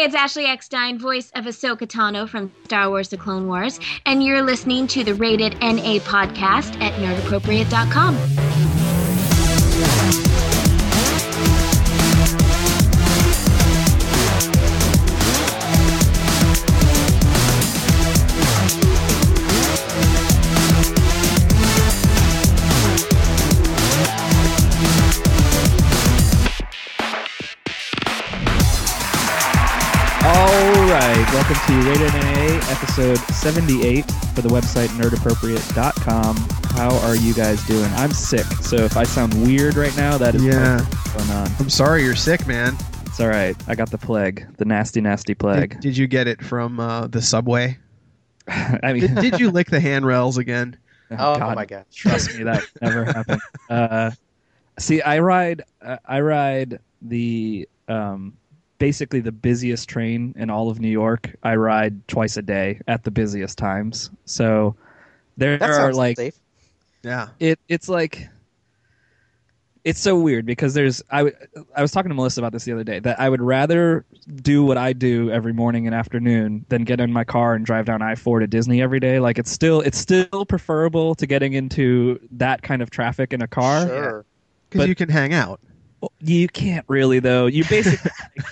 it's Ashley Eckstein, voice of Ahsoka Tano from Star Wars The Clone Wars, and you're listening to the Rated NA podcast at nerdappropriate.com. Welcome to Rated NA, episode 78 for the website nerdappropriate.com. How are you guys doing? I'm sick, so if I sound weird right now, that is what's going on. I'm sorry you're sick, man. It's all right. I got the plague, the nasty, nasty plague. Did you get it from the subway? I mean, did you lick the handrails again? Oh my God! Trust me, that never happened. See, I ride the basically the busiest train in all of New York. I ride twice a day at the busiest times. So there are like safe. Yeah. It's like it's so weird because I was talking to Melissa about this the other day, that I would rather do what I do every morning and afternoon than get in my car and drive down I-4 to Disney every day. Like it's still preferable to getting into that kind of traffic in a car. Sure. Because you can hang out. You can't really, though. You basically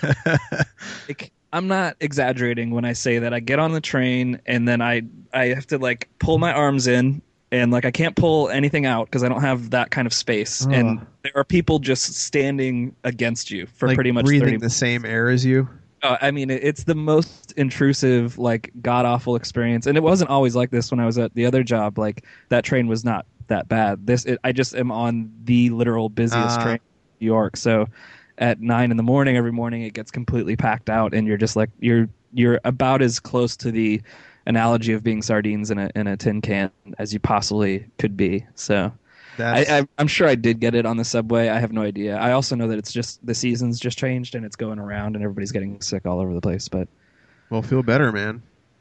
like, I'm not exaggerating when I say that I get on the train and then I have to like pull my arms in and like I can't pull anything out because I don't have that kind of space. And there are people just standing against you for like pretty much breathing 30 minutes. The same air as you. I mean, it's the most intrusive, like god-awful experience. And it wasn't always like this when I was at the other job. Like that train was not that bad. I just am on the literal busiest train. New York, so at 9 a.m. every morning it gets completely packed out, and you're just like you're about as close to the analogy of being sardines in a tin can as you possibly could be. So I'm sure I did get it on the subway. I have no idea. I also know that it's just the season's just changed and it's going around and everybody's getting sick all over the place. But well, feel better, man.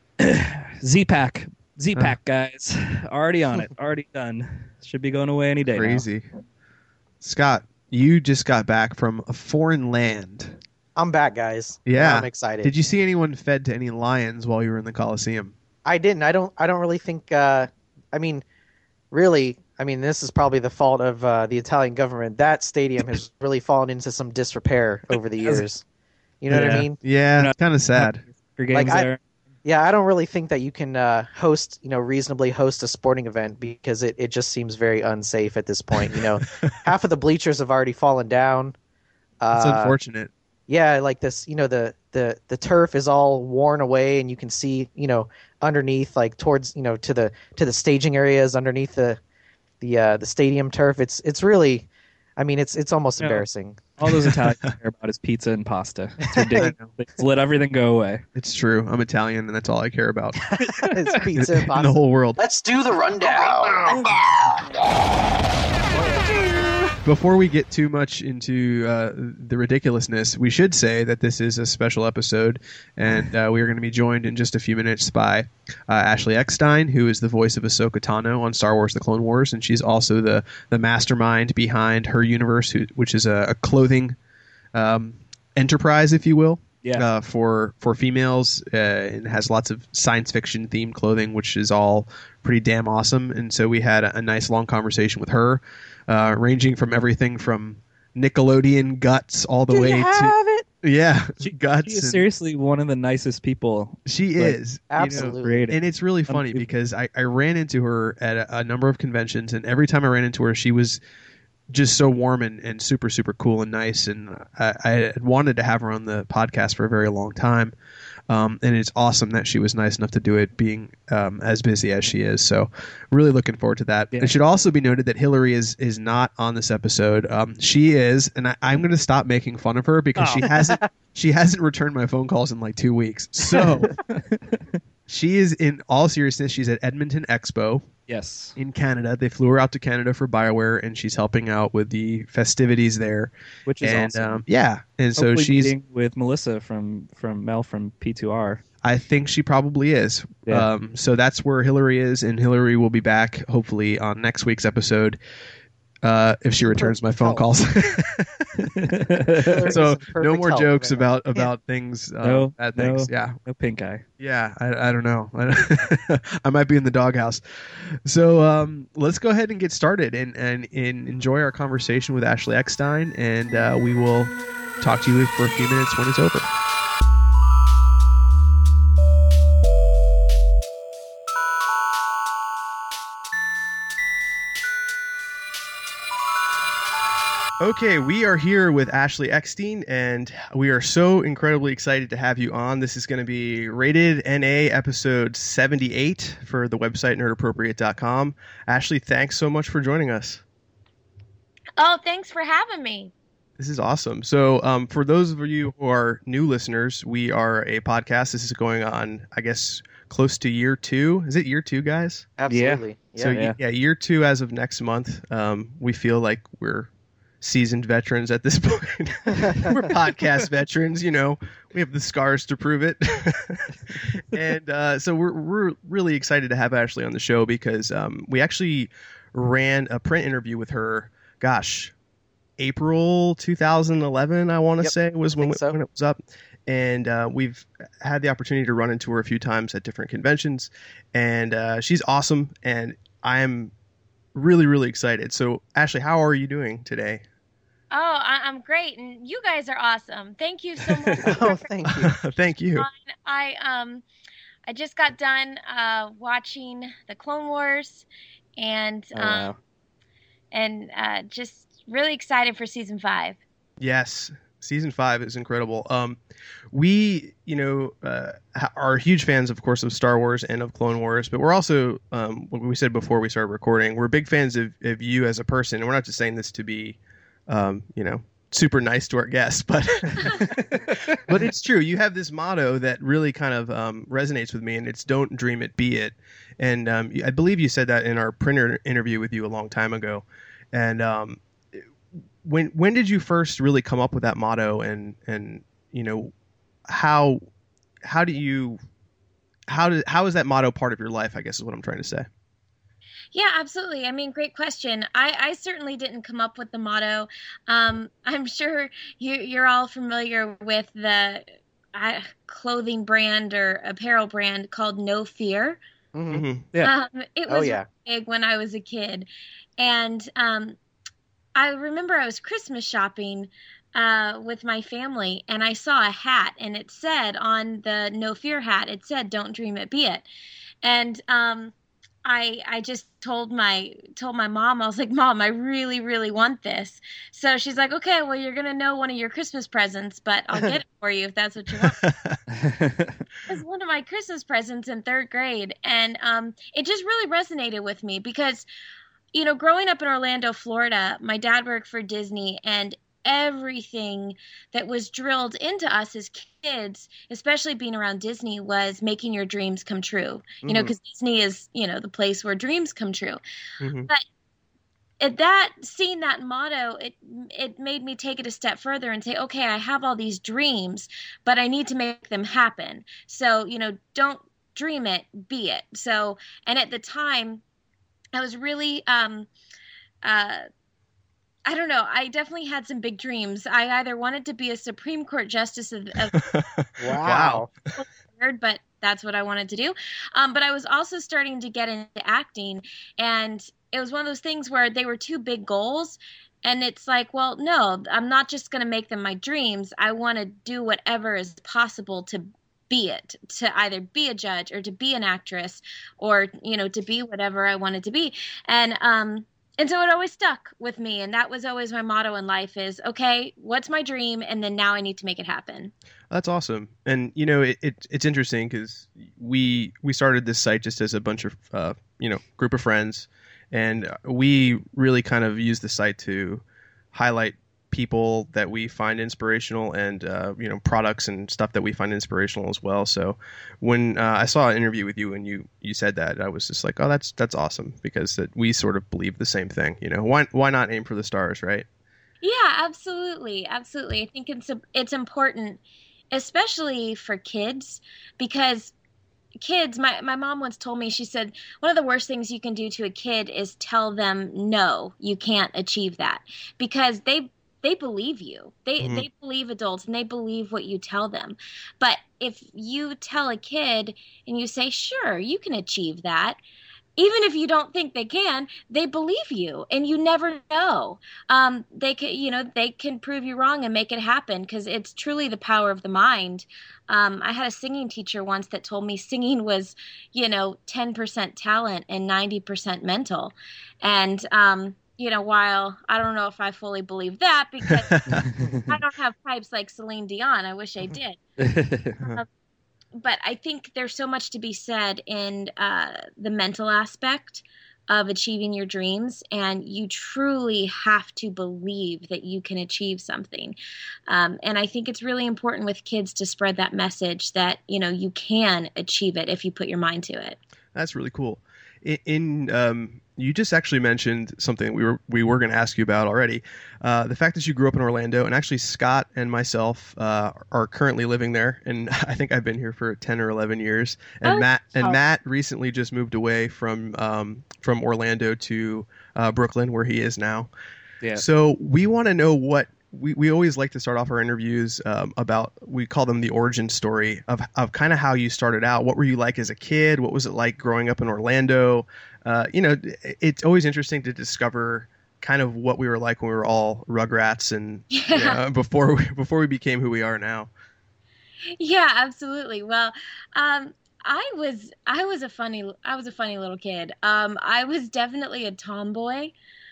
Z-Pack, guys, already on it, already done. Should be going away any day. Crazy now. Scott, you just got back from a foreign land. I'm back, guys. Yeah, I'm excited. Did you see anyone fed to any lions while you were in the Coliseum? I didn't. I don't really think. I mean, this is probably the fault of the Italian government. That stadium has really fallen into some disrepair over the years. You know what I mean? Yeah, it's kind of sad. Your games there. Yeah, I don't really think that you can reasonably host a sporting event because it just seems very unsafe at this point. Half of the bleachers have already fallen down. It's unfortunate. Yeah, like this, the turf is all worn away, and you can see, underneath, like towards, to the staging areas underneath the stadium turf. It's really, it's almost embarrassing. All those Italians care about is pizza and pasta. It's ridiculous. They let everything go away. It's true. I'm Italian, and that's all I care about. It's pizza and pasta. In the whole world. Let's do the rundown. Before we get too much into the ridiculousness, we should say that this is a special episode, and we are going to be joined in just a few minutes by Ashley Eckstein, who is the voice of Ahsoka Tano on Star Wars The Clone Wars, and she's also the mastermind behind Her Universe, which is a clothing enterprise, if you will. Yeah. For females, and has lots of science fiction themed clothing, which is all pretty damn awesome. And so we had a nice long conversation with her, ranging from everything from Nickelodeon guts all the way to guts. She is seriously one of the nicest people. She is absolutely, and it's really funny because I ran into her at a number of conventions, and every time I ran into her, she was just so warm and super, super cool and nice. And I had wanted to have her on the podcast for a very long time. And it's awesome that she was nice enough to do it, being as busy as she is. So really looking forward to that. Yeah. It should also be noted that Hillary is not on this episode. She is, and I'm going to stop making fun of her because she hasn't returned my phone calls in like 2 weeks. So she is, in all seriousness, she's at Edmonton Expo. Yes. In Canada. They flew her out to Canada for BioWare, and she's helping out with the festivities there. Which is awesome. Yeah. And hopefully so she's meeting with Melissa from Mel from P2R. I think she probably is. Yeah. So that's where Hillary is, and Hillary will be back hopefully on next week's episode. if she returns my phone calls. So no more jokes about things. Bad things. Yeah. No pink eye. Yeah. I don't know. I might be in the doghouse. So let's go ahead and get started and enjoy our conversation with Ashley Eckstein, and we will talk to you for a few minutes when it's over. Okay, we are here with Ashley Eckstein, and we are so incredibly excited to have you on. This is going to be Rated NA episode 78 for the website nerdappropriate.com. Ashley, thanks so much for joining us. Oh, thanks for having me. This is awesome. So for those of you who are new listeners, we are a podcast. This is going on, I guess, close to year 2. Is it year 2, guys? Absolutely. Yeah. So year 2 as of next month. We feel like we're seasoned veterans at this point. We're podcast veterans, we have the scars to prove it. And so we're really excited to have Ashley on the show because we actually ran a print interview with her, April 2011, I want to say was when it was up. And we've had the opportunity to run into her a few times at different conventions, and she's awesome, and I'm really, really excited. So Ashley, how are you doing today? Oh, I'm great, and you guys are awesome. Thank you so much. Oh, thank you. Thank you. I just got done watching the Clone Wars, and just really excited for season 5. Yes, season 5 is incredible. We, are huge fans, of course, of Star Wars and of Clone Wars, but we're also, what we said before we started recording, we're big fans of you as a person, and we're not just saying this to be super nice to our guests, but but it's true. You have this motto that really kind of resonates with me, and it's "Don't dream it, be it." And I believe you said that in our printer interview with you a long time ago. And when did you first really come up with that motto? And how is that motto part of your life, I guess is what I'm trying to say. Yeah, absolutely. I mean, great question. I certainly didn't come up with the motto. I'm sure you're all familiar with the clothing brand or apparel brand called No Fear. Mm-hmm. Yeah. It was big when I was a kid. And I remember I was Christmas shopping with my family, and I saw a hat, and it said on the No Fear hat, it said, "Don't dream it, be it." And I just told my mom, I was like, "Mom, I really, really want this." So she's like, "Okay, well, you're going to know one of your Christmas presents, but I'll get it for you if that's what you want." It was one of my Christmas presents in 3rd grade. And it just really resonated with me because, growing up in Orlando, Florida, my dad worked for Disney, and everything that was drilled into us as kids, especially being around Disney, was making your dreams come true. Because Disney is, the place where dreams come true. Mm-hmm. But seeing that motto, it made me take it a step further and say, okay, I have all these dreams, but I need to make them happen. So, don't dream it, be it. So, and at the time, I was really, I don't know. I definitely had some big dreams. I either wanted to be a Supreme Court justice of Wow. Weird, but that's what I wanted to do. But I was also starting to get into acting, and it was one of those things where they were 2 big goals, and it's like, well, no, I'm not just going to make them my dreams. I want to do whatever is possible to be it, to either be a judge or to be an actress or, to be whatever I wanted to be. And so it always stuck with me, and that was always my motto in life is, okay, what's my dream? And then now I need to make it happen. That's awesome. And, it's interesting because we started this site just as a bunch of, group of friends, and we really kind of use the site to highlight people that we find inspirational and products and stuff that we find inspirational as well. So when I saw an interview with you and you said that, I was just like, oh, that's awesome, because we sort of believe the same thing. Why not aim for the stars, right? Yeah, absolutely. I think it's important, especially for kids, because kids, my mom once told me, she said, one of the worst things you can do to a kid is tell them, no, you can't achieve that, because they believe you. They believe adults, and they believe what you tell them. But if you tell a kid and you say, sure, you can achieve that, even if you don't think they can, they believe you, and you never know. They can prove you wrong and make it happen, because it's truly the power of the mind. I had a singing teacher once that told me singing was, 10% talent and 90% mental. And, while I don't know if I fully believe that, because I don't have pipes like Celine Dion. I wish I did. But I think there's so much to be said in the mental aspect of achieving your dreams, and you truly have to believe that you can achieve something. And I think it's really important with kids to spread that message that, you can achieve it if you put your mind to it. That's really cool. You just actually mentioned something we were going to ask you about already. The fact that you grew up in Orlando, and actually Scott and myself are currently living there, and I think I've been here for 10 or 11 years. And Matt recently just moved away from Orlando to Brooklyn, where he is now. Yeah. So we want to know what we always like to start off our interviews about, we call them the origin story of kind of how you started out. What were you like as a kid? What was it like growing up in Orlando? It's always interesting to discover kind of what we were like when we were all Rugrats and before we became who we are now. Yeah, absolutely. Well, I was a funny little kid. I was definitely a tomboy.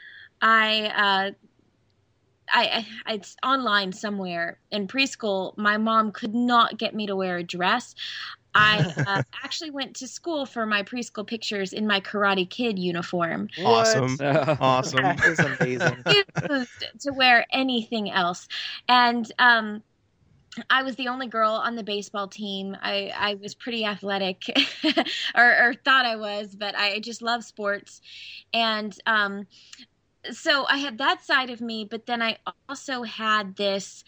It's online somewhere. In preschool, my mom could not get me to wear a dress. I actually went to school for my preschool pictures in my Karate Kid uniform. Awesome. Awesome. That is amazing. Refused to wear anything else. And I was the only girl on the baseball team. I was pretty athletic, or thought I was, but I just love sports. And so I had that side of me, but then I also had this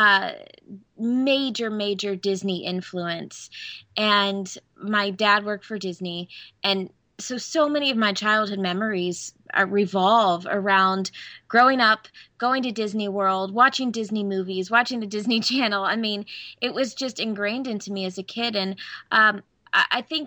major Disney influence. And my dad worked for Disney. And so many of my childhood memories revolve around growing up, going to Disney World, watching Disney movies, watching the Disney Channel. I mean, it was just ingrained into me as a kid. And I think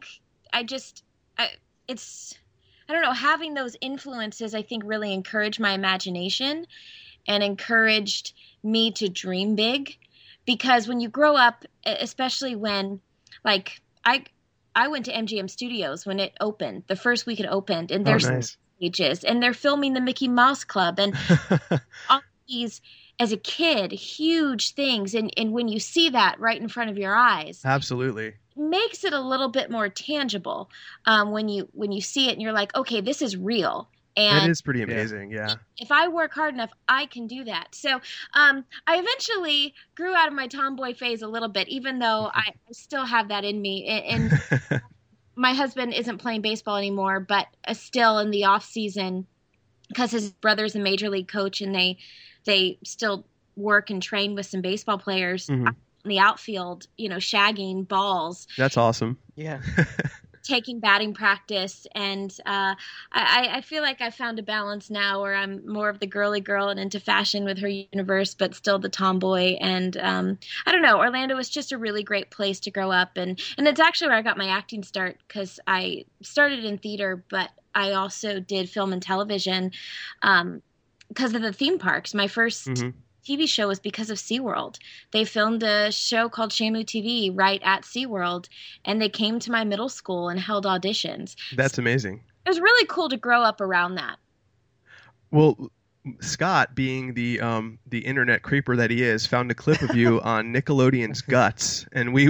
I don't know, having those influences, I think, really encouraged my imagination and encouraged me to dream big. Because when you grow up, especially when, like, I went to MGM Studios when it opened, the first week it opened, and there's stages, and they're filming the Mickey Mouse Club, and all these, as a kid, huge things. And when you see that right in front of your eyes. Absolutely. Makes it a little bit more tangible when you see it and you're like, okay, this is real. And it is pretty amazing. Yeah. If I work hard enough, I can do that. So I eventually grew out of my tomboy phase a little bit, even though I still have that in me. And my husband isn't playing baseball anymore, but still in the off season, because his brother's a major league coach and they still work and train with some baseball players. Mm-hmm. In the outfield, shagging balls. That's awesome. Yeah. Taking batting practice. And I feel like I found a balance now where I'm more of the girly girl and into fashion with her universe, but still the tomboy. And I don't know, Orlando was just a really great place to grow up. And it's actually where I got my acting start, because I started in theater, but I also did film and television because of the theme parks. My first TV show was because of SeaWorld. They filmed a show called Shamu TV right at SeaWorld, and they came to my middle school and held auditions. That's amazing. It was really cool to grow up around that. Well, Scott, being the internet creeper that he is, found a clip of you on Nickelodeon's Guts, and we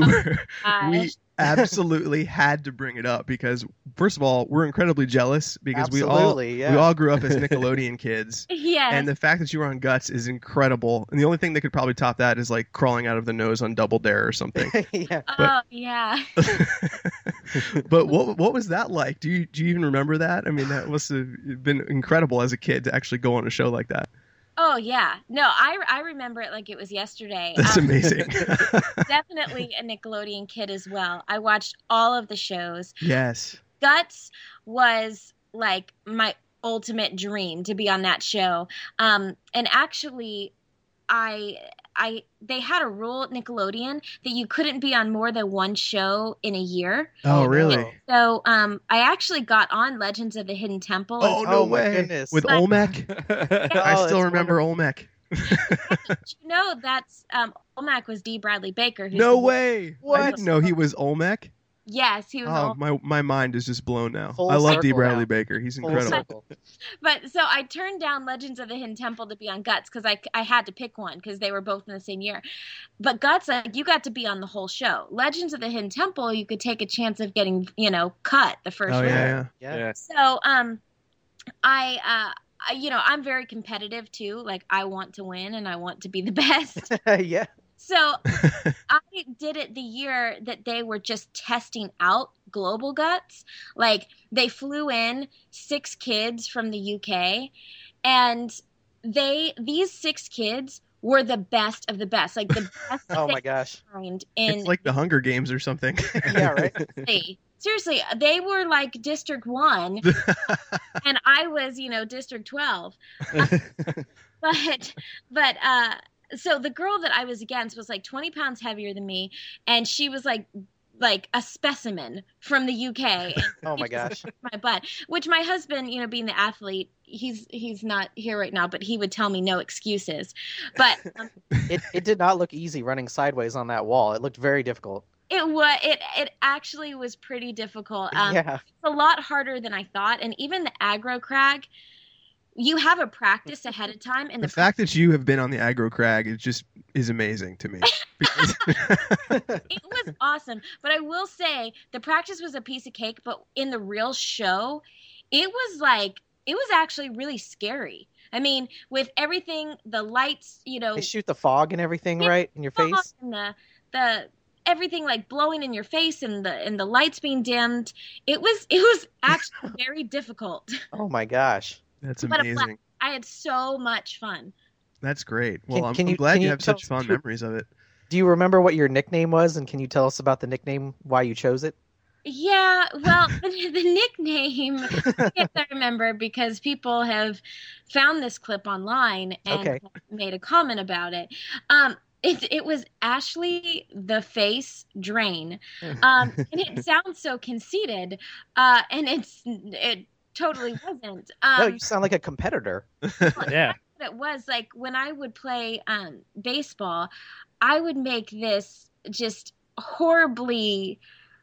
absolutely had to bring it up because, first of all, we're incredibly jealous because we all grew up as Nickelodeon kids. Yeah. And the fact that you were on Guts is incredible. And the only thing that could probably top that is like crawling out of the nose on Double Dare or something. Yeah. Yeah. But what was that like? Do you even remember that? I mean, that must have been incredible as a kid to actually go on a show like that. Oh yeah, no, I remember it like it was yesterday. That's amazing. Definitely a Nickelodeon kid as well. I watched all of the shows. Yes. Guts was like my ultimate dream to be on that show. And actually, they had a rule at Nickelodeon that you couldn't be on more than one show in a year. Oh, Oh, really? no. So I actually got on Legends of the Hidden Temple. Oh, no Oh, my way. goodness. With But- Olmec? I Oh, still that's remember Olmec. That's Olmec was D. Bradley Baker. Who's No the- way. I What? didn't know he was Olmec. Yes, he was. Oh, Olmec. my mind is just blown now. Full I love D. circle Bradley now. Baker. He's Full incredible. circle. But so I turned down Legends of the Hidden Temple to be on Guts because I had to pick one because they were both in the same year. But Guts, like, you got to be on the whole show. Legends of the Hidden Temple, you could take a chance of getting, cut the first Oh, round. yeah. Yeah. So I'm very competitive too. Like, I want to win and I want to be the best. Yeah. So I did it the year that they were just testing out Global Guts. Like, they flew in 6 kids from the UK, and these 6 kids were the best of the best. Like, the best Oh they my gosh. could find in It's like the Hunger Games or something. Yeah, right. Seriously, they were like District 1 and I was, District 12. But so the girl that I was against was like 20 pounds heavier than me, and she was like a specimen from the UK. And Oh my she just gosh. kicked my butt, which my husband, being the athlete, he's not here right now, but he would tell me no excuses. But It did not look easy running sideways on that wall. It looked very difficult. it actually was pretty difficult. Yeah. It's a lot harder than I thought, and even the aggro crag, you have a practice ahead of time, and The fact that you have been on the aggro crag is amazing to me. Because- it was awesome. But I will say the practice was a piece of cake, but in the real show, it was actually really scary. I mean, with everything, the lights, They shoot the fog and everything, right, in your face. and the everything like blowing in your face and the lights being dimmed. It was actually very difficult. Oh my gosh. That's But amazing. I had so much fun. That's great. Well, I'm can glad you you have tell such us fond who- memories of it. Do you remember what your nickname was, and can you tell us about the nickname, why you chose it? Yeah, well, the nickname, yes, I remember because people have found this clip online and Okay. made a comment about it. It was Ashley the Face Drain, and it sounds so conceited, and it totally wasn't. No, you sound like a competitor. Yeah. It was like when I would play baseball, I would make this just horribly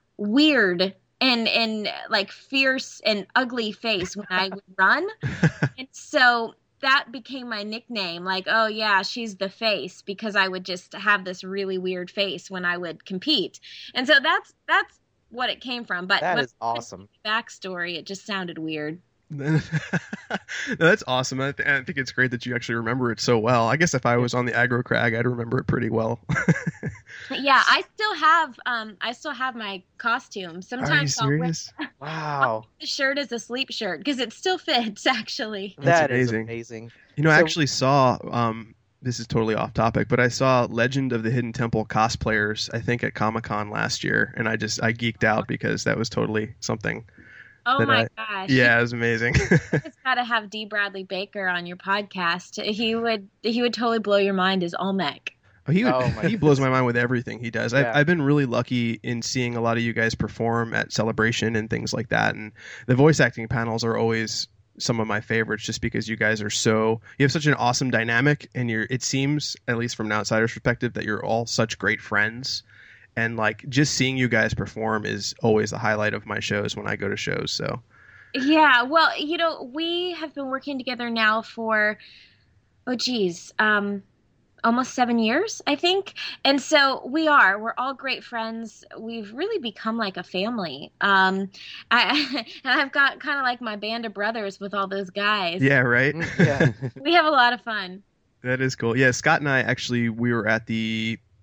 weird and like fierce and ugly face when I would run. And so that became my nickname. Like, oh yeah, she's the face, because I would just have this really weird face when I would compete. And so that's what it came from. But That when is awesome. backstory, it just sounded weird. No, that's awesome. I think it's great that you actually remember it so well. I guess if I was on the aggro crag, I'd remember it pretty well. Yeah, I still have my costume. Are you Sometimes I'll wear serious? Wow. the shirt as a sleep shirt because it still fits actually. That's That is amazing. amazing. You know, I So- actually saw. This is totally off topic, but I saw Legend of the Hidden Temple cosplayers, I think, at Comic-Con last year, and I geeked out because that was totally something. Oh That my gosh. Yeah, it was amazing. You just gotta have D. Bradley Baker on your podcast. He would totally blow your mind as Olmec. He Oh my he blows my mind with everything he does. Yeah. I've been really lucky in seeing a lot of you guys perform at Celebration and things like that, and the voice acting panels are always some of my favorites just because you guys are you have such an awesome dynamic, and it seems, at least from an outsider's perspective, that you're all such great friends, and like just seeing you guys perform is always the highlight of my shows when I go to shows. So Yeah, well, we have been working together now for almost 7 years, I think. And so we're all great friends. We've really become like a family. And I've got kind of like my band of brothers with all those guys. yeah, right. Yeah. We have a lot of fun. That is cool. Yeah, Scott and I actually, we were at the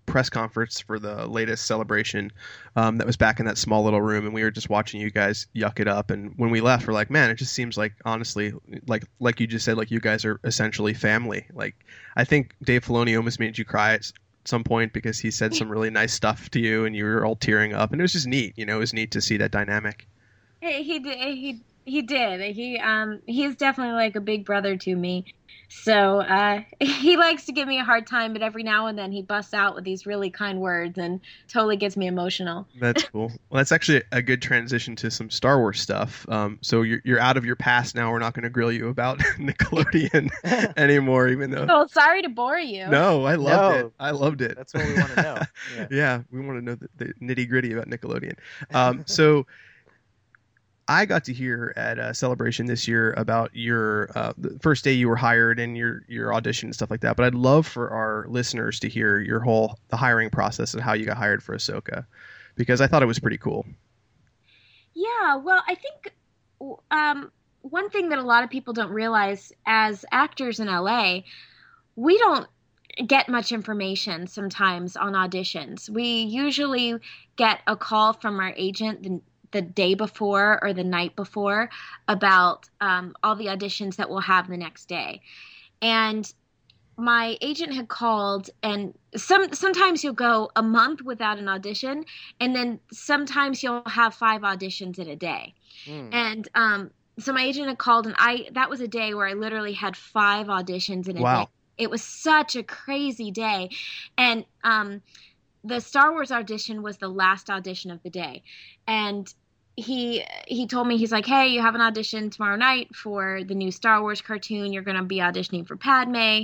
press conference for the latest Celebration that was back in that small little room, and we were just watching you guys yuck it up. And when we left, we're like, man, it just seems like, honestly, like you just said, like you guys are essentially family. Like I think Dave Filoni almost made you cry at some point because he said some really nice stuff to you, and you were all tearing up, and it was just neat. You know, it was neat to see that dynamic. He did. He did. He's definitely like a big brother to me. So he likes to give me a hard time, but every now and then he busts out with these really kind words and totally gets me emotional. That's cool. Well, that's actually a good transition to some Star Wars stuff. So you're out of your past now. We're not going to grill you about Nickelodeon anymore, even though. Oh, sorry to bore you. No, I loved it. I loved it. That's what we want to know. Yeah, we want to know the nitty gritty about Nickelodeon. So I got to hear at Celebration this year about your the first day you were hired and your audition and stuff like that. But I'd love for our listeners to hear the hiring process and how you got hired for Ahsoka, because I thought it was pretty cool. Yeah, well, I think one thing that a lot of people don't realize as actors in LA, we don't get much information sometimes on auditions. We usually get a call from our agent the day before or the night before about all the auditions that we'll have the next day. And my agent had called, and sometimes you'll go a month without an audition, and then sometimes you'll have 5 auditions in a day. And so my agent had called, and that was a day where I literally had 5 auditions in a day. It was such a crazy day. And the Star Wars audition was the last audition of the day. And he told me, he's like, hey, you have an audition tomorrow night for the new Star Wars cartoon. You're going to be auditioning for Padme.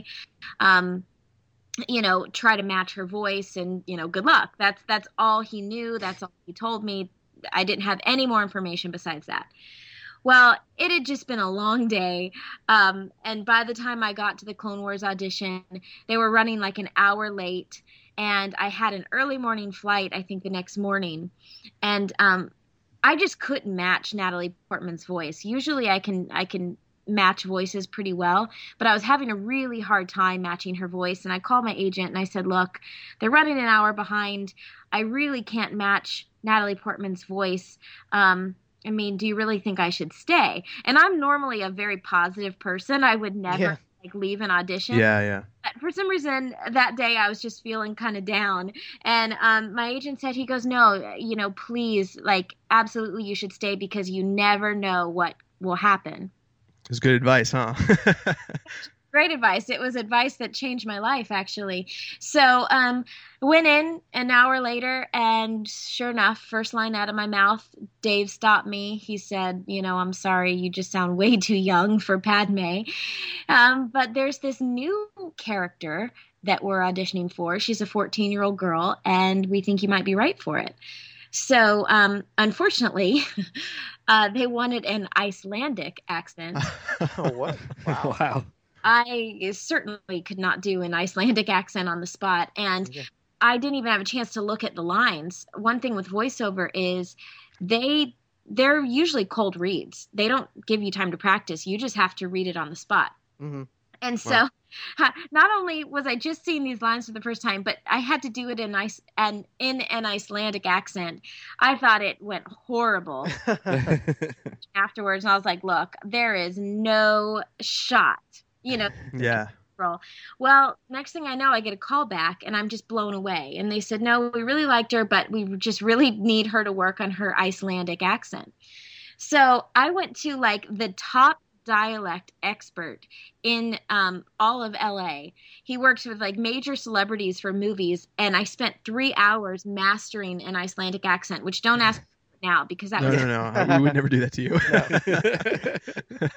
Try to match her voice, and, good luck. That's all he knew. That's all he told me. I didn't have any more information besides that. Well, it had just been a long day. And by the time I got to the Clone Wars audition, they were running like an hour late. And I had an early morning flight, I think the next morning. And I just couldn't match Natalie Portman's voice. Usually I can match voices pretty well, but I was having a really hard time matching her voice. And I called my agent and I said, look, they're running an hour behind. I really can't match Natalie Portman's voice. Do you really think I should stay? And I'm normally a very positive person. I would never leave an audition. Yeah. But for some reason that day I was just feeling kind of down. And my agent said, he goes, no, please, absolutely you should stay, because you never know what will happen. It was good advice, huh? Great advice. It was advice that changed my life, actually. So went in an hour later, and sure enough, first line out of my mouth, Dave stopped me. He said, I'm sorry, you just sound way too young for Padme. But there's this new character that we're auditioning for. She's a 14-year-old girl, and we think you might be right for it. So unfortunately, they wanted an Icelandic accent. What? Wow. I certainly could not do an Icelandic accent on the spot, and I didn't even have a chance to look at the lines. One thing with voiceover is they're usually cold reads. They don't give you time to practice. You just have to read it on the spot. Mm-hmm. And so not only was I just seeing these lines for the first time, but I had to do it in an Icelandic accent. I thought it went horrible afterwards, and I was like, look, there is no shot. Yeah. Well, next thing I know, I get a call back, and I'm just blown away. And they said, no, we really liked her, but we just really need her to work on her Icelandic accent. So I went to the top dialect expert in all of LA. He works with major celebrities for movies, and I spent 3 hours mastering an Icelandic accent, which don't ask now, because that was no. We would never do that to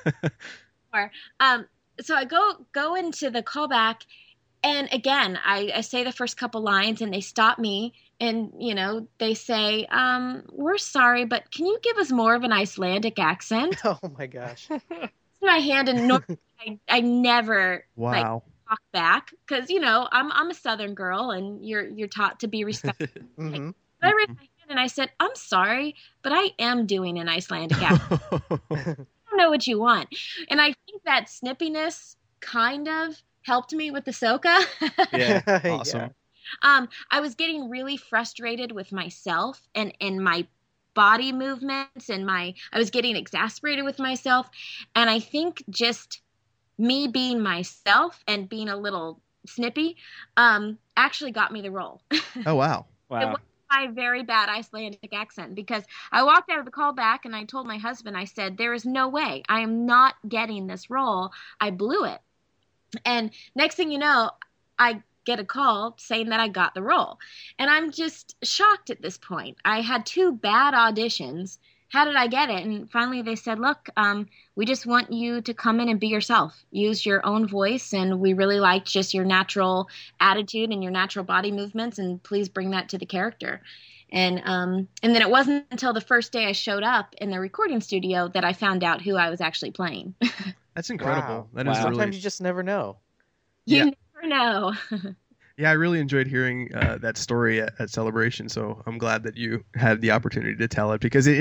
you. So I go into the callback, and again, I say the first couple lines, and they stop me, and they say, "We're sorry, but can you give us more of an Icelandic accent?" Oh my gosh! My hand, and I never talk back, because I'm a Southern girl, and you're taught to be respectful. Mm-hmm. But I raised my hand and I said, "I'm sorry, but I am doing an Icelandic accent." Know what you want. And I think that snippiness kind of helped me with Ahsoka. Yeah, awesome. I was getting really frustrated with myself and my body movements, and I was getting exasperated with myself. And I think just me being myself and being a little snippy, actually got me the role. Oh wow. It Wow. was my very bad Icelandic accent, because I walked out of the call back and I told my husband, I said, there is no way I am not getting this role. I blew it. And next thing you know, I get a call saying that I got the role. And I'm just shocked at this point. I had 2 bad auditions. How did I get it? And finally they said, look, we just want you to come in and be yourself. Use your own voice. And we really liked just your natural attitude and your natural body movements. And please bring that to the character. And then it wasn't until the first day I showed up in the recording studio that I found out who I was actually playing. That's incredible. Wow. That is Wow. really. Sometimes you just never know. You Yeah. never know. Yeah, I really enjoyed hearing that story at Celebration. So I'm glad that you had the opportunity to tell it, because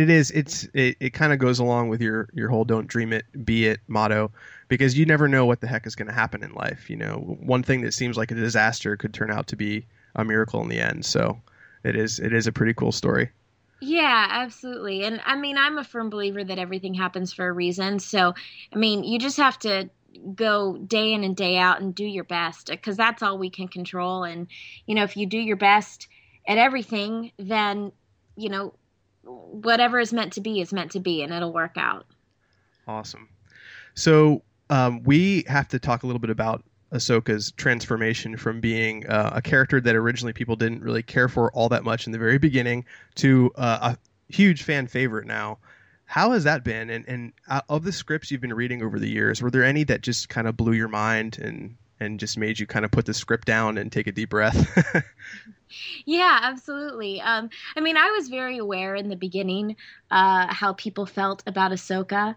it kind of goes along with your whole "Don't dream it, be it" motto, because you never know what the heck is going to happen in life. You know, one thing that seems like a disaster could turn out to be a miracle in the end. So it is a pretty cool story. Yeah, absolutely. And I mean, I'm a firm believer that everything happens for a reason. So, I mean, you just have to go day in and day out and do your best, because that's all we can control. And, you know, if you do your best at everything, then, you know, whatever is meant to be, and it'll work out. Awesome. So we have to talk a little bit about Ahsoka's transformation from being a character that originally people didn't really care for all that much in the very beginning to a huge fan favorite now. How has that been? And of the scripts you've been reading over the years, were there any that just kind of blew your mind and just made you kind of put the script down and take a deep breath? Yeah, absolutely. I mean, I was very aware in the beginning how people felt about Ahsoka.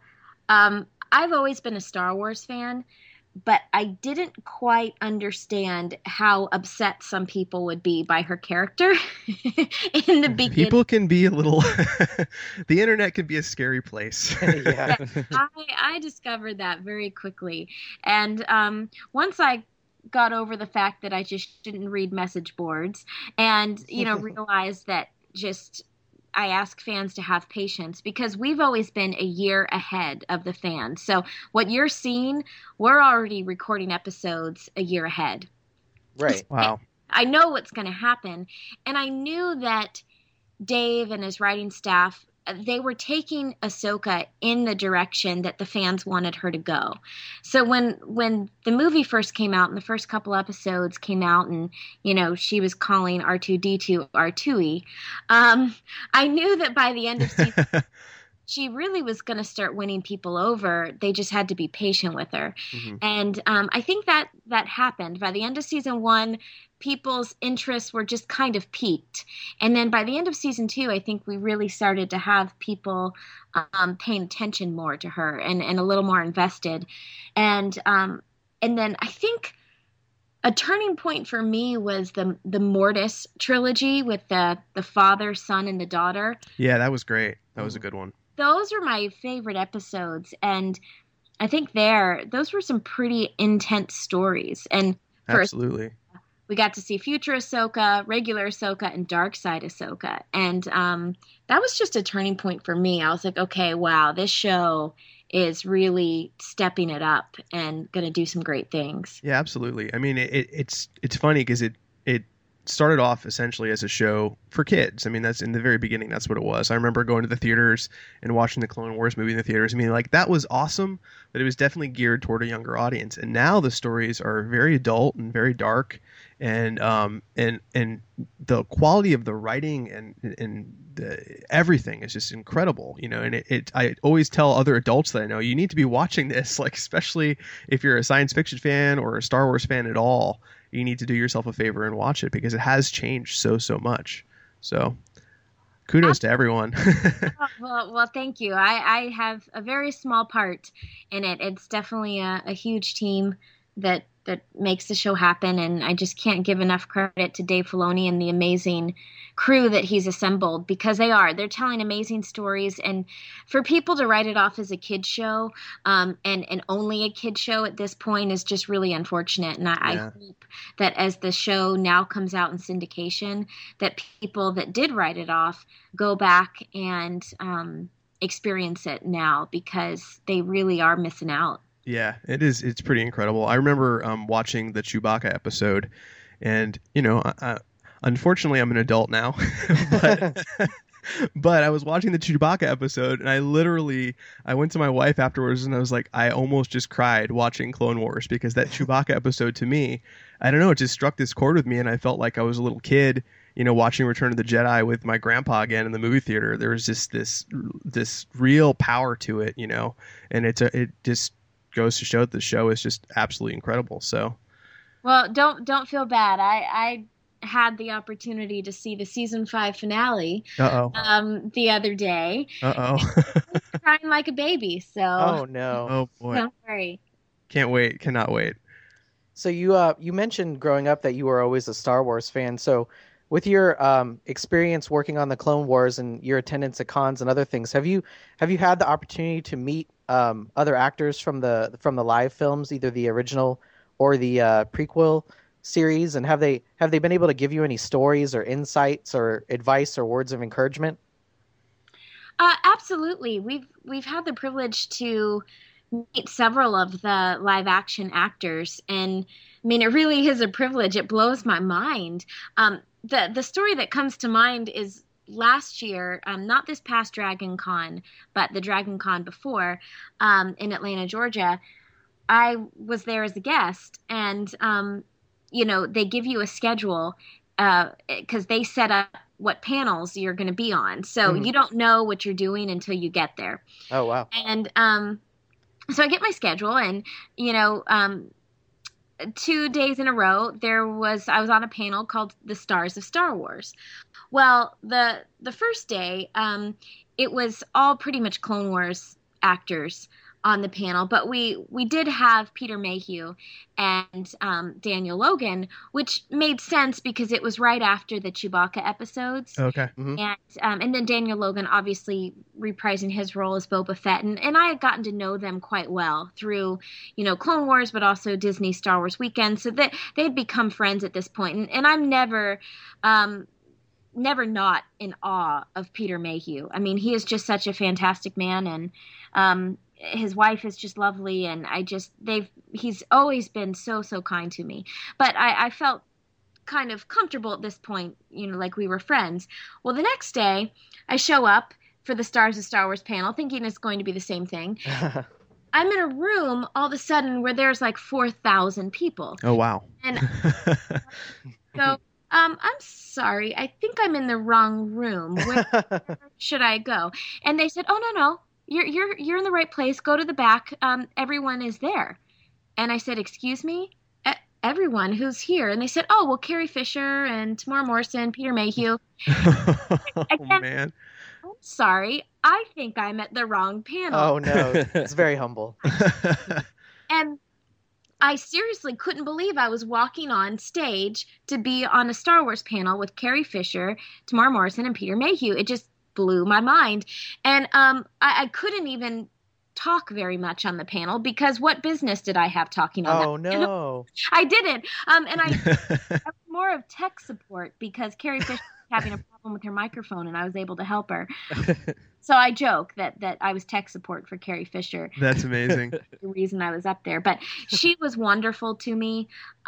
I've always been a Star Wars fan, but I didn't quite understand how upset some people would be by her character in the beginning. People can be a little the internet can be a scary place. Yeah. I discovered that very quickly. And once I got over the fact that I just didn't read message boards and, you know, realized that just I ask fans to have patience, because we've always been a year ahead of the fans. So what you're seeing, we're already recording episodes a year ahead. Right. Wow. I know what's going to happen. And I knew that Dave and his writing staff, they were taking Ahsoka in the direction that the fans wanted her to go. So when the movie first came out and the first couple episodes came out and, you know, she was calling R2-D2 R2-y, I knew that by the end of season she really was going to start winning people over. They just had to be patient with her. Mm-hmm. And I think that happened. By the end of season 1, people's interests were just kind of peaked. And then by the end of season 2, I think we really started to have people paying attention more to her and a little more invested. And then I think a turning point for me was the Mortis trilogy with the father, son, and the daughter. Yeah, that was great. That was a good one. Those are my favorite episodes. And I think those were some pretty intense stories. And Absolutely. we got to see future Ahsoka, regular Ahsoka, and dark side Ahsoka. And that was just a turning point for me. I was like, okay, wow, this show is really stepping it up and going to do some great things. Yeah, absolutely. I mean, it's funny because it started off essentially as a show for kids. I mean, that's in the very beginning. That's what it was. I remember going to the theaters and watching the Clone Wars movie in the theaters. I mean, like, that was awesome, but it was definitely geared toward a younger audience. And now the stories are very adult and very dark, and the quality of the writing and everything is just incredible, you know. And I always tell other adults that I know, you need to be watching this, like, especially if you're a science fiction fan or a Star Wars fan at all. You need to do yourself a favor and watch it, because it has changed so much. So kudos to everyone. Well, thank you. I have a very small part in it. It's definitely a huge team that makes the show happen, and I just can't give enough credit to Dave Filoni and the amazing crew that he's assembled, because they're telling amazing stories, and for people to write it off as a kid show, and only a kid show at this point is just really unfortunate. And I hope that as the show now comes out in syndication, that people that did write it off go back and experience it now, because they really are missing out. Yeah, it is. It's pretty incredible. I remember watching the Chewbacca episode, and unfortunately, I'm an adult now, but I was watching the Chewbacca episode, and I went to my wife afterwards, and I was like, I almost just cried watching Clone Wars, because that Chewbacca episode, to me, I don't know, it just struck this chord with me, and I felt like I was a little kid, watching Return of the Jedi with my grandpa again in the movie theater. There was just this real power to it, and it just goes to show that the show is just absolutely incredible. So, well, don't feel bad. I had the opportunity to see the season 5 finale the other day. I was crying like a baby. So, oh no, oh boy, don't worry. Can't wait, cannot wait. So you mentioned growing up that you were always a Star Wars fan. So with your experience working on the Clone Wars and your attendance at cons and other things, have you had the opportunity to meet other actors from the live films, either the original or the prequel series, and have they been able to give you any stories or insights or advice or words of encouragement? Absolutely. We've had the privilege to meet several of the live action actors, and I mean, it really is a privilege. It blows my mind. The story that comes to mind is last year, not this past Dragon Con, but the Dragon Con before, in Atlanta, Georgia. I was there as a guest, and they give you a schedule because they set up what panels you're going to be on, so you don't know what you're doing until you get there. Oh wow! And so I get my schedule, and 2 days in a row, I was on a panel called The Stars of Star Wars. Well, the first day, it was all pretty much Clone Wars actors on the panel, but we did have Peter Mayhew and Daniel Logan, which made sense because it was right after the Chewbacca episodes. Okay. Mm-hmm. And then Daniel Logan obviously reprising his role as Boba Fett, and I had gotten to know them quite well through Clone Wars, but also Disney Star Wars weekend, so that they had become friends at this point, and I'm never not in awe of Peter Mayhew. I mean, he is just such a fantastic man, and his wife is just lovely, and he's always been so kind to me. But I felt kind of comfortable at this point, like we were friends. Well, the next day, I show up for the Stars of Star Wars panel, thinking it's going to be the same thing. I'm in a room all of a sudden where there's like 4,000 people. Oh, wow. And so I'm sorry, I think I'm in the wrong room. Where should I go? And they said, oh, no. You're in the right place. Go to the back. Everyone is there. And I said, excuse me? Everyone who's here? And they said, oh, well, Carrie Fisher and Tamara Morrison, Peter Mayhew. Again, man. I'm sorry. I think I'm at the wrong panel. Oh, no. It's very humble. And I seriously couldn't believe I was walking on stage to be on a Star Wars panel with Carrie Fisher, Tamara Morrison, and Peter Mayhew. It just blew my mind. And I couldn't even talk very much on the panel, because what business did I have talking on that panel? No. I didn't. And I was more of tech support, because Carrie Fisher was having a problem with her microphone, and I was able to help her. So I joke that I was tech support for Carrie Fisher. That's amazing. The reason I was up there. But she was wonderful to me.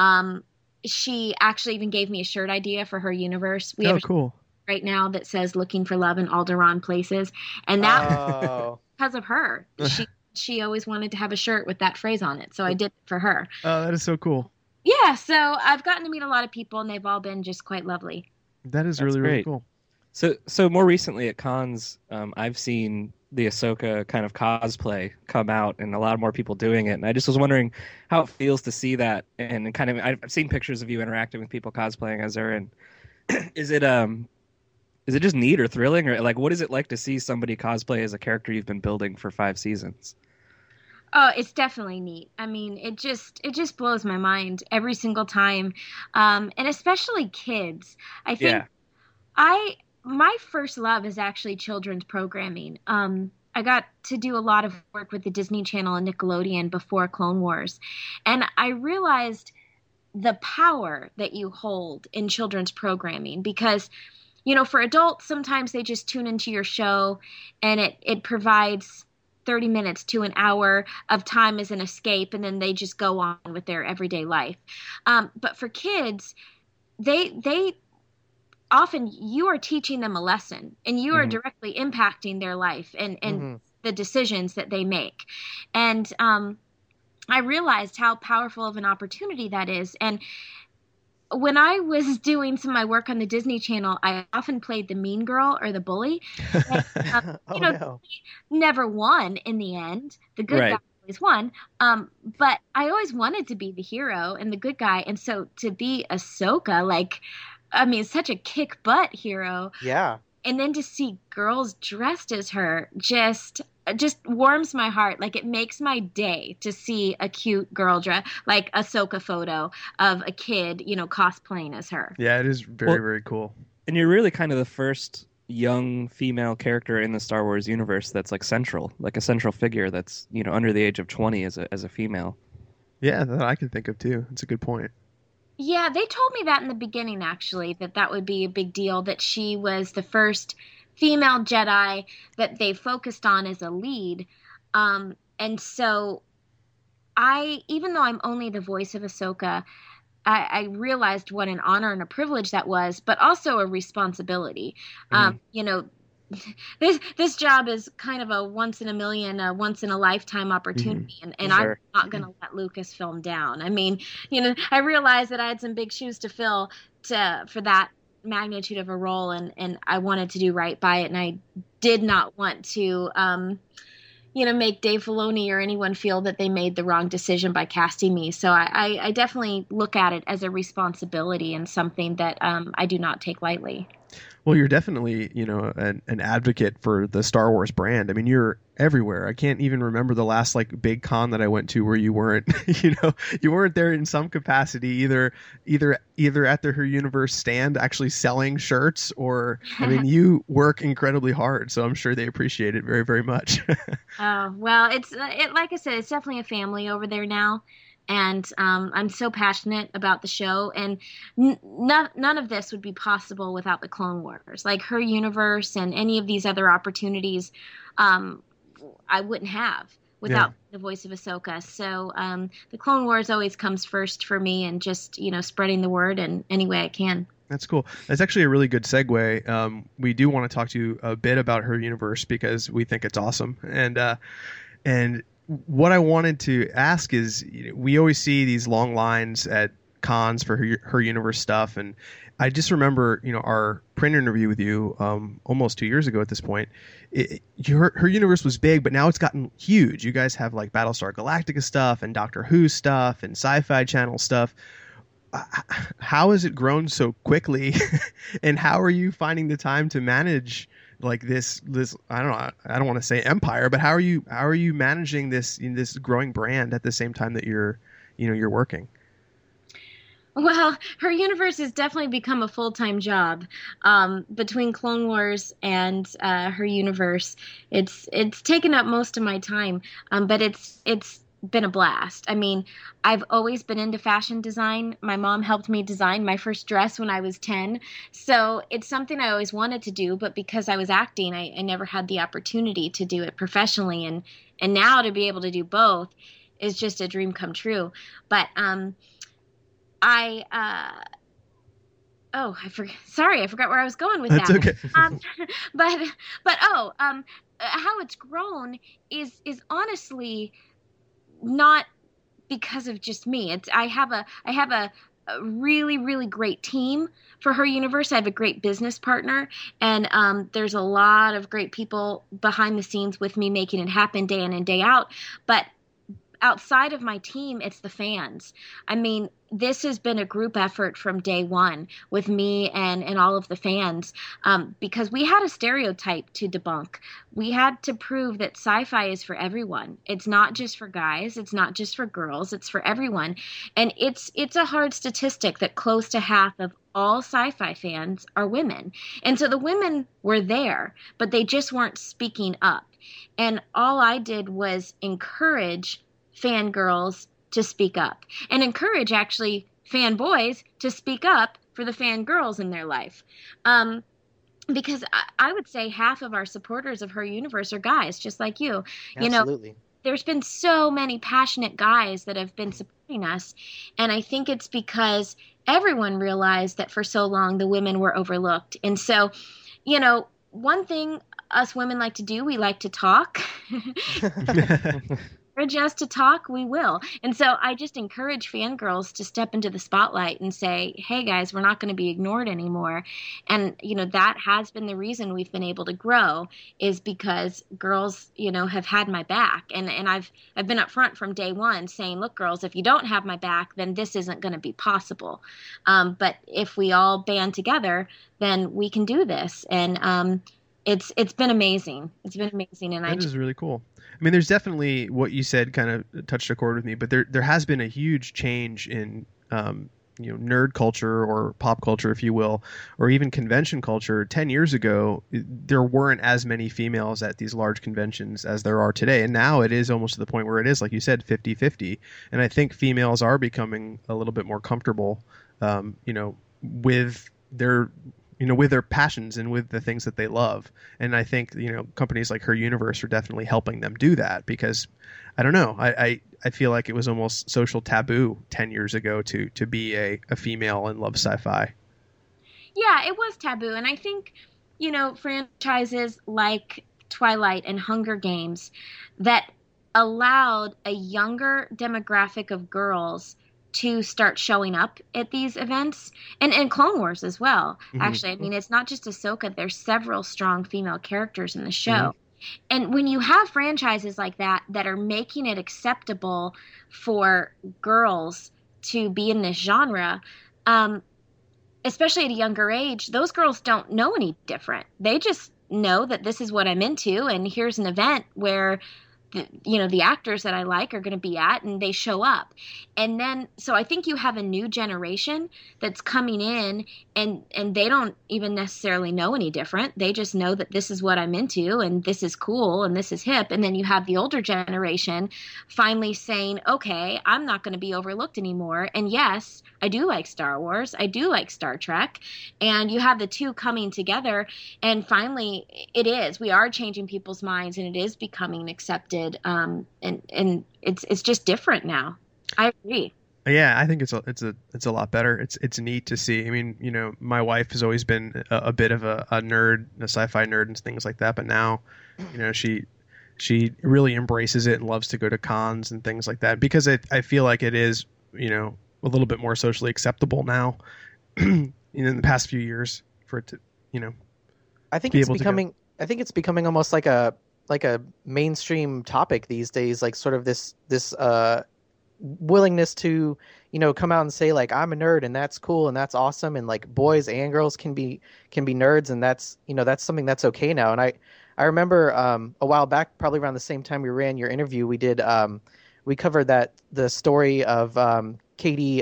She actually even gave me a shirt idea for her universe. We have cool. Right now that says "Looking for Love in Alderaan Places," and that was because of her. She always wanted to have a shirt with that phrase on it, so I did it for her. Oh, that is so cool. Yeah, so I've gotten to meet a lot of people, and they've all been just quite lovely. That's really cool. So more recently at cons, I've seen the Ahsoka kind of cosplay come out, and a lot more people doing it. And I just was wondering how it feels to see that, and kind of I've seen pictures of you interacting with people cosplaying as her, and is it just neat or thrilling, or like what is it like to see somebody cosplay as a character you've been building for 5 seasons? Oh, it's definitely neat. I mean, it just blows my mind every single time, and especially kids. I think Yeah. I my first love is actually children's programming. I got to do a lot of work with the Disney Channel and Nickelodeon before Clone Wars, and I realized the power that you hold in children's programming because for adults sometimes they just tune into your show and it provides 30 minutes to an hour of time as an escape and then they just go on with their everyday life. But for kids, they often you are teaching them a lesson and you are Mhm. directly impacting their life and Mhm. the decisions that they make. And I realized how powerful of an opportunity that is. And when I was doing some of my work on the Disney Channel, I often played the mean girl or the bully. And, Oh you know, no. never won in the end. The good guy Right. always won. But I always wanted to be the hero and the good guy. And so to be Ahsoka, such a kick butt hero, Yeah. and then to see girls dressed as her just warms my heart. Like it makes my day to see a cute girl dress, like Ahsoka photo of a kid, cosplaying as her. Yeah, it is very, Well- very cool. And you're really kind of the first young female character in the Star Wars universe that's like central, like a central figure that's under the age of 20 as a female. Yeah, that I can think of too. It's a good point. Yeah, they told me that in the beginning, actually, that would be a big deal, that she was the first female Jedi that they focused on as a lead. And so even though I'm only the voice of Ahsoka, I realized what an honor and a privilege that was, but also a responsibility. This job is kind of a once in a million, a once in a lifetime opportunity, and I'm Sure. not going to let Lucasfilm down. I mean, I realized that I had some big shoes to fill for that magnitude of a role, and I wanted to do right by it, and I did not want to make Dave Filoni or anyone feel that they made the wrong decision by casting me. So I definitely look at it as a responsibility and something that I do not take lightly. Well, you're definitely, an advocate for the Star Wars brand. I mean, you're everywhere. I can't even remember the last big con that I went to where you weren't, you weren't there in some capacity, either at the Her Universe stand actually selling shirts, or I mean, you work incredibly hard, so I'm sure they appreciate it very, very much. Oh, well, like I said, it's definitely a family over there now. And I'm so passionate about the show, and none of this would be possible without the Clone Wars. Like Her Universe and any of these other opportunities, I wouldn't have without the voice of Ahsoka. So the Clone Wars always comes first for me, and just spreading the word in any way I can. That's cool. That's actually a really good segue. We do want to talk to you a bit about Her Universe because we think it's awesome, and what I wanted to ask is, we always see these long lines at cons for Her Universe stuff, and I just remember, our print interview with you almost 2 years ago at this point. Her Universe was big, but now it's gotten huge. You guys have Battlestar Galactica stuff and Doctor Who stuff and Sci-Fi Channel stuff. How has it grown so quickly, and how are you finding the time to manage this I don't want to say empire, but how are you managing this growing brand at the same time that you're working? Well, Her Universe has definitely become a full-time job. Between Clone Wars and Her Universe, it's taken up most of my time, but it's been a blast. I mean, I've always been into fashion design. My mom helped me design my first dress when I was 10. So it's something I always wanted to do, but because I was acting, I never had the opportunity to do it professionally. And now to be able to do both is just a dream come true. But I forgot where I was going with That's that. okay. But how it's grown is honestly not because of just me. I have a really, really great team for Her Universe. I have a great business partner, and there's a lot of great people behind the scenes with me making it happen day in and day out. But outside of my team, it's the fans. I mean, this has been a group effort from day one with me and all of the fans, because we had a stereotype to debunk. We had to prove that sci-fi is for everyone. It's not just for guys. It's not just for girls. It's for everyone. And it's a hard statistic that close to half of all sci-fi fans are women. And so the women were there, but they just weren't speaking up. And all I did was encourage fangirls to speak up, and encourage actually fanboys to speak up for the fangirls in their life. Because I would say half of our supporters of Her Universe are guys, just like you. Absolutely. You know, there's been so many passionate guys that have been supporting us, and I think it's because everyone realized that for so long the women were overlooked. And so, you know, one thing us women like to do, we like to talk. Encourage us to talk, we will. And so I just encourage fangirls to step into the spotlight and say, hey guys, we're not going to be ignored anymore. And, you know, that has been the reason we've been able to grow, is because girls, you know, have had my back. And I've been up front from day one saying, look, girls, if you don't have my back, then this isn't going to be possible. But if we all band together, then we can do this. And it's been amazing. It's been amazing. And that is really cool. I mean, there's definitely what you said kind of touched a chord with me, but there has been a huge change in, nerd culture or pop culture, if you will, or even convention culture. 10 years ago, there weren't as many females at these large conventions as there are today. And now it is almost to the point where it is, like you said, 50-50. And I think females are becoming a little bit more comfortable, with their passions and with the things that they love. And I think, companies like Her Universe are definitely helping them do that, because I don't know, I feel like it was almost social taboo 10 years ago to be a female and love sci-fi. Yeah, it was taboo. And I think, franchises like Twilight and Hunger Games that allowed a younger demographic of girls to start showing up at these events, and Clone Wars as well. Mm-hmm. Actually, I mean, it's not just Ahsoka. There's several strong female characters in the show. Mm-hmm. And when you have franchises like that are making it acceptable for girls to be in this genre, especially at a younger age, those girls don't know any different. They just know that this is what I'm into, and here's an event where the actors that I like are going to be at, and they show up. And then, so I think you have a new generation that's coming in, and they don't even necessarily know any different. They just know that this is what I'm into, and this is cool, and this is hip. And then you have the older generation finally saying, okay, I'm not going to be overlooked anymore. And yes, I do like Star Wars. I do like Star Trek. And you have the two coming together, and finally we are changing people's minds, and it is becoming accepted. And it's just different now. I agree. Yeah, I think it's a lot better. It's neat to see. I mean, my wife has always been a bit of a nerd, a sci-fi nerd, and things like that. But now, she really embraces it and loves to go to cons and things like that, because I feel like it is, a little bit more socially acceptable now. In the past few years, for it to, I think it's becoming almost like a mainstream topic these days, like sort of this willingness to come out and say, like, I'm a nerd, and that's cool and that's awesome, and like boys and girls can be nerds, and that's something that's okay now. And I remember a while back, probably around the same time we ran your interview, we did we covered the story of Katie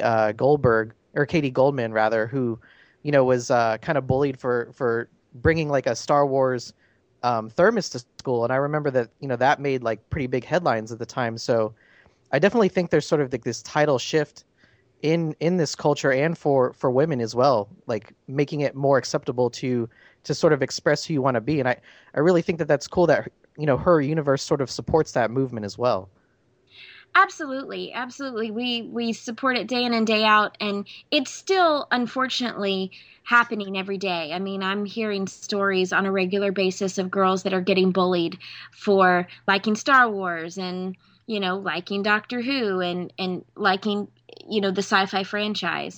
Goldman rather, who was kind of bullied for bringing like a Star Wars thermos to school. And I remember that that made like pretty big headlines at the time. So I definitely think there's sort of like this tidal shift in this culture, and for women as well, like making it more acceptable to sort of express who you want to be. And I really think that that's cool that Her Universe sort of supports that movement as well. Absolutely. We support it day in and day out, and it's still, unfortunately, happening every day. I mean, I'm hearing stories on a regular basis of girls that are getting bullied for liking Star Wars and, liking Doctor Who and liking, the sci-fi franchise.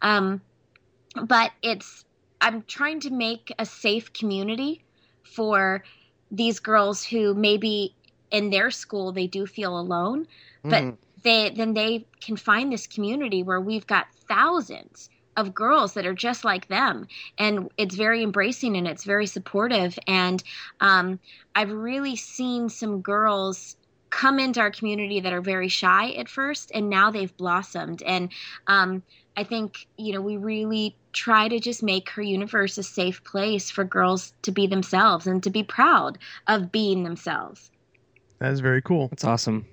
But I'm trying to make a safe community for these girls who maybe in their school they do feel alone, but Mhm. they can find this community where we've got thousands of girls that are just like them, and it's very embracing and it's very supportive. And I've really seen some girls come into our community that are very shy at first, and now they've blossomed. And I think, we really try to just make Her Universe a safe place for girls to be themselves and to be proud of being themselves. That is very cool. That's awesome.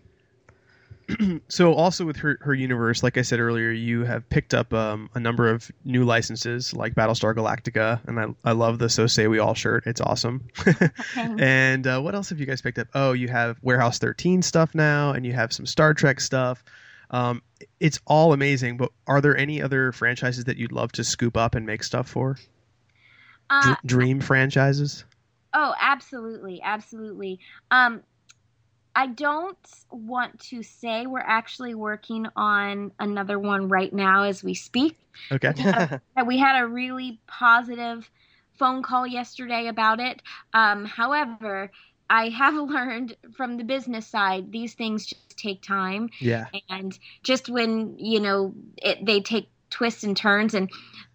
So also with her universe, like I said earlier, you have picked up a number of new licenses like Battlestar Galactica, and I love the So Say We All shirt. It's awesome. And what else have you guys picked up? Oh, you have Warehouse 13 stuff now, and you have some Star Trek stuff. It's all amazing, but are there any other franchises that you'd love to scoop up and make stuff for? Dream franchises? Oh, absolutely. Absolutely. I don't want to say we're actually working on another one right now as we speak. Okay. We had a really positive phone call yesterday about it. However, I have learned from the business side, these things just take time. Yeah. And just when, they take twists and turns. And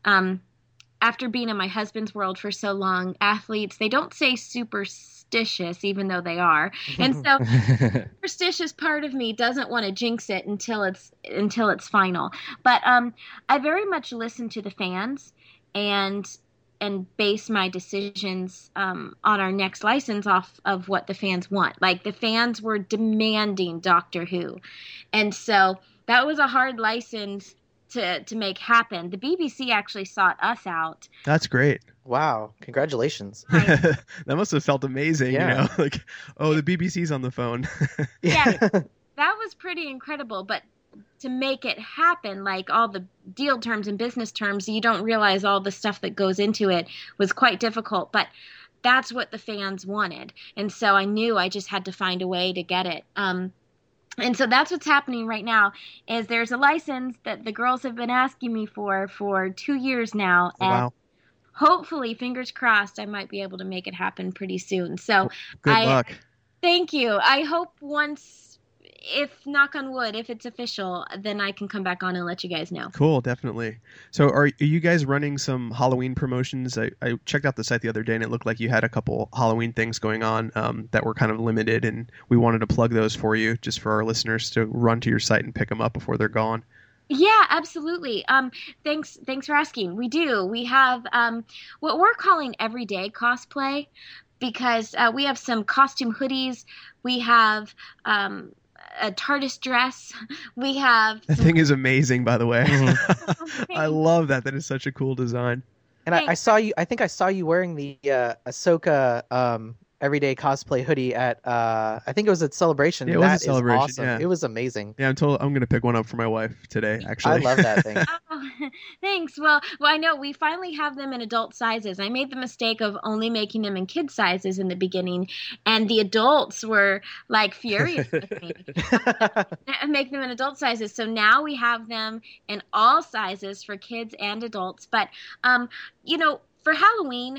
after being in my husband's world for so long, athletes, they don't say superstitious, even though they are. And so the superstitious part of me doesn't want to jinx it until it's final. But I very much listen to the fans and base my decisions on our next license off of what the fans want. Like, the fans were demanding Doctor Who. And so that was a hard license to make happen. The BBC actually sought us out. That's great. Wow. Congratulations. That must have felt amazing, Yeah. like, oh, the BBC's on the phone. Yeah, that was pretty incredible. But to make it happen, like all the deal terms and business terms, you don't realize all the stuff that goes into it, was quite difficult. But that's what the fans wanted. And so I knew I just had to find a way to get it. And so that's what's happening right now, is there's a license that the girls have been asking me for 2 years now. And Wow. hopefully, fingers crossed, I might be able to make it happen pretty soon. So Good luck. Thank you. I hope once, if knock on wood, if it's official, then I can come back on and let you guys know. Cool, definitely. So are you guys running some Halloween promotions? I checked out the site the other day, and it looked like you had a couple Halloween things going on that were kind of limited, and we wanted to plug those for you, just for our listeners to run to your site and pick them up before they're gone. Yeah, absolutely. Thanks for asking. We do. We have what we're calling everyday cosplay, because we have some costume hoodies. We have a TARDIS dress. We have That thing is amazing, by the way. Mhm. I love that. That is such a cool design. And I saw you. I think I saw you wearing the Ahsoka everyday cosplay hoodie at I think it was at Celebration. Yeah, it was That at Celebration, is awesome. yeah. It was amazing. Yeah, I'm going to pick one up for my wife today, actually. I love that thing. Oh, thanks. Well, I know we finally have them in adult sizes. I made the mistake of only making them in kid sizes in the beginning, and the adults were like furious with me. Make them in adult sizes. So now we have them in all sizes for kids and adults. But for Halloween,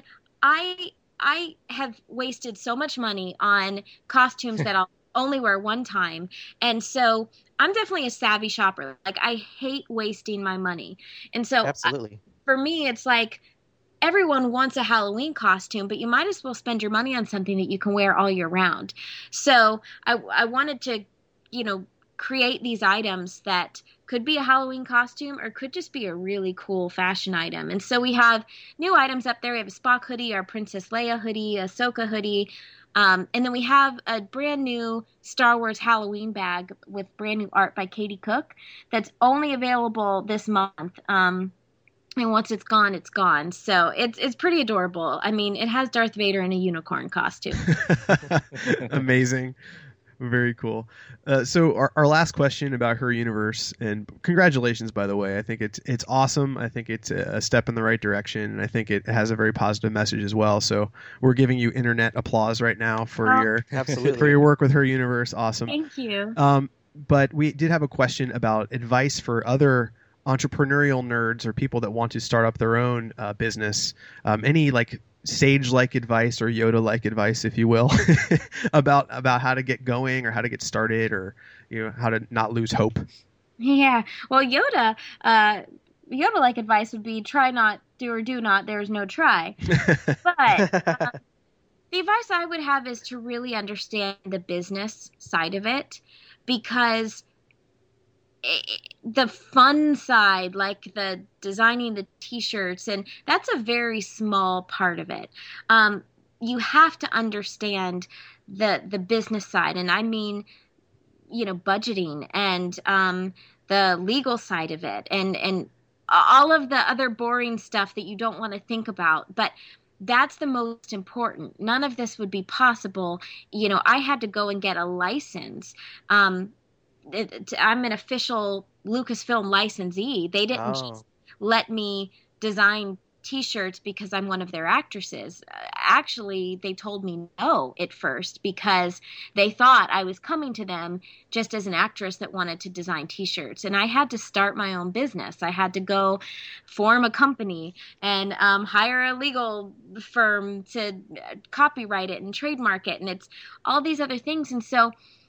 I have wasted so much money on costumes that I'll only wear one time. And so I'm definitely a savvy shopper. Like, I hate wasting my money. And so Absolutely. for me, it's like, everyone wants a Halloween costume, but you might as well spend your money on something that you can wear all year round. So I wanted to, create these items that could be a Halloween costume or could just be a really cool fashion item. And so we have new items up there. We have a Spock hoodie, our Princess Leia hoodie, a Ahsoka hoodie. And then we have a brand new Star Wars Halloween bag with brand new art by Katie Cook that's only available this month. And once it's gone, it's gone. So it's pretty adorable. I mean, it has Darth Vader in a unicorn costume. Amazing. Very cool. So our last question about Her Universe, and congratulations, by the way. I think it's awesome. I think it's a step in the right direction, and I think it has a very positive message as well. So we're giving you internet applause right now for Absolutely. for your work with Her Universe. Awesome. Thank you. But we did have a question about advice for other entrepreneurial nerds or people that want to start up their own business. Any sage-like advice or Yoda-like advice, if you will, about how to get going or how to get started, or how to not lose hope? Yeah. Well, Yoda-like advice would be try not, do or do not, there's no try. But the advice I would have is to really understand the business side of it, because the fun side, like the designing the t-shirts, and that's a very small part of it. You have to understand the business side, and I mean, budgeting and the legal side of it, and all of the other boring stuff that you don't want to think about. But that's the most important. None of this would be possible. I had to go and get a license. I'm an official Lucasfilm licensee. They didn't just let me design t-shirts because I'm one of their actresses. Actually, they told me no at first because they thought I was coming to them just as an actress that wanted to design t-shirts. And I had to start my own business. I had to go form a company and hire a legal firm to copyright it and trademark it. And it's all these other things. And so,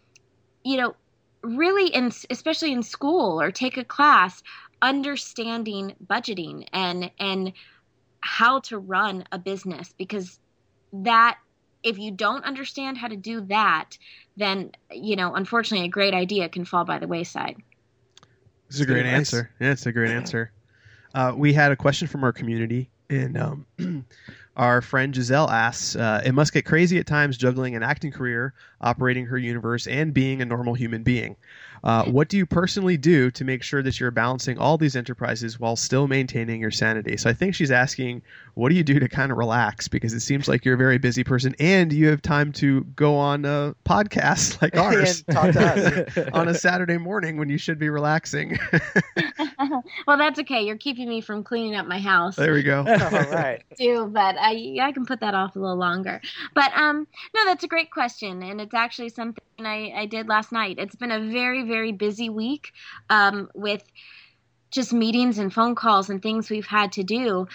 really, especially in school or take a class, understanding budgeting and how to run a business, because that, if you don't understand how to do that, then unfortunately a great idea can fall by the wayside. It's a great answer. Yeah, it's a great answer. We had a question from our community, and our friend Giselle asks, it must get crazy at times juggling an acting career, operating her universe, and being a normal human being. What do you personally do to make sure that you're balancing all these enterprises while still maintaining your sanity? So I think she's asking, what do you do to kind of relax? Because it seems like you're a very busy person and you have time to go on a podcast like ours and talk to us on a Saturday morning when you should be relaxing. Well, that's okay. You're keeping me from cleaning up my house. There we go. All right. But I can put that off a little longer. But no, that's a great question, and it's actually something I did last night. It's been a very, very busy week with just meetings and phone calls and things we've had to do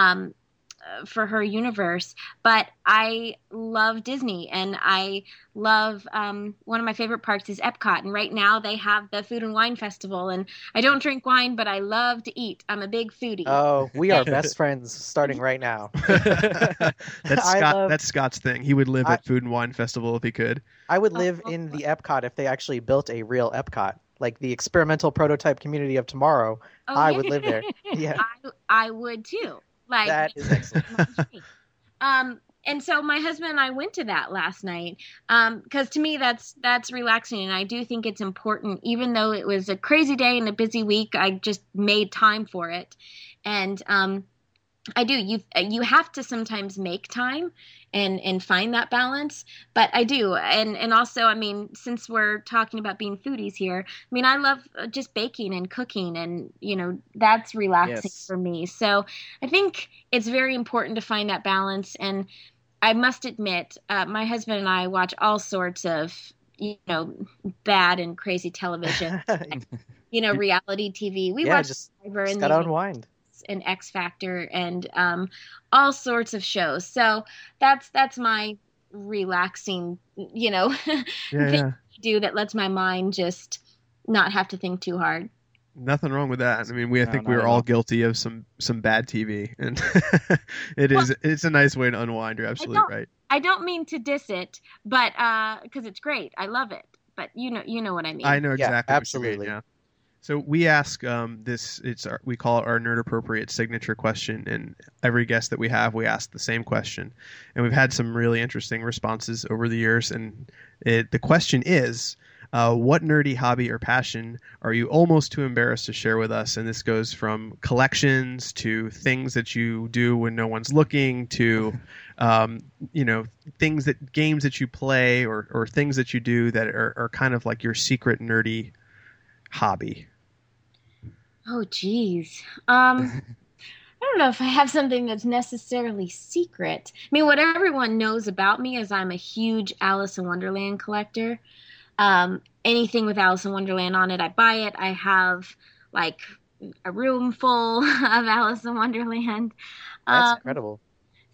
for her universe. But I love Disney, and I love one of my favorite parks is Epcot, and right now they have the Food and Wine Festival, and I don't drink wine, but I love to eat. I'm a big foodie. Oh, we are best friends starting right now. That's Scott's thing. He would live at Food and Wine Festival if he could. I would live in the Epcot if they actually built a real Epcot, like the experimental prototype community of tomorrow. Oh, I yeah. would live there. Yeah, I would too. Like, that is excellent. And so my husband and I went to that last night because to me that's relaxing, and I do think it's important. Even though it was a crazy day and a busy week, I just made time for it, and I do. You have to sometimes make time and find that balance, but I do. And also, I mean, since we're talking about being foodies here, I mean, I love just baking and cooking, and that's relaxing for me. So I think it's very important to find that balance. And I must admit, my husband and I watch all sorts of bad and crazy television, reality TV. We watch Survivor and gotta unwind. And X Factor and all sorts of shows. So that's my relaxing, thing to do that lets my mind just not have to think too hard. Nothing wrong with that. I mean, I think we're all guilty of some bad TV, and it's a nice way to unwind. You're absolutely right. I don't mean to diss it, but because it's great, I love it. But you know what I mean. I know exactly. Absolutely. What you mean, yeah. So we ask we call it our nerd appropriate signature question, and every guest that we have, we ask the same question, and we've had some really interesting responses over the years. And the question is, what nerdy hobby or passion are you almost too embarrassed to share with us? And this goes from collections to things that you do when no one's looking to, games that you play or things that you do that are kind of like your secret nerdy hobby. Oh, geez. I don't know if I have something that's necessarily secret. I mean, what everyone knows about me is I'm a huge Alice in Wonderland collector. Anything with Alice in Wonderland on it, I buy it. I have like a room full of Alice in Wonderland. That's incredible.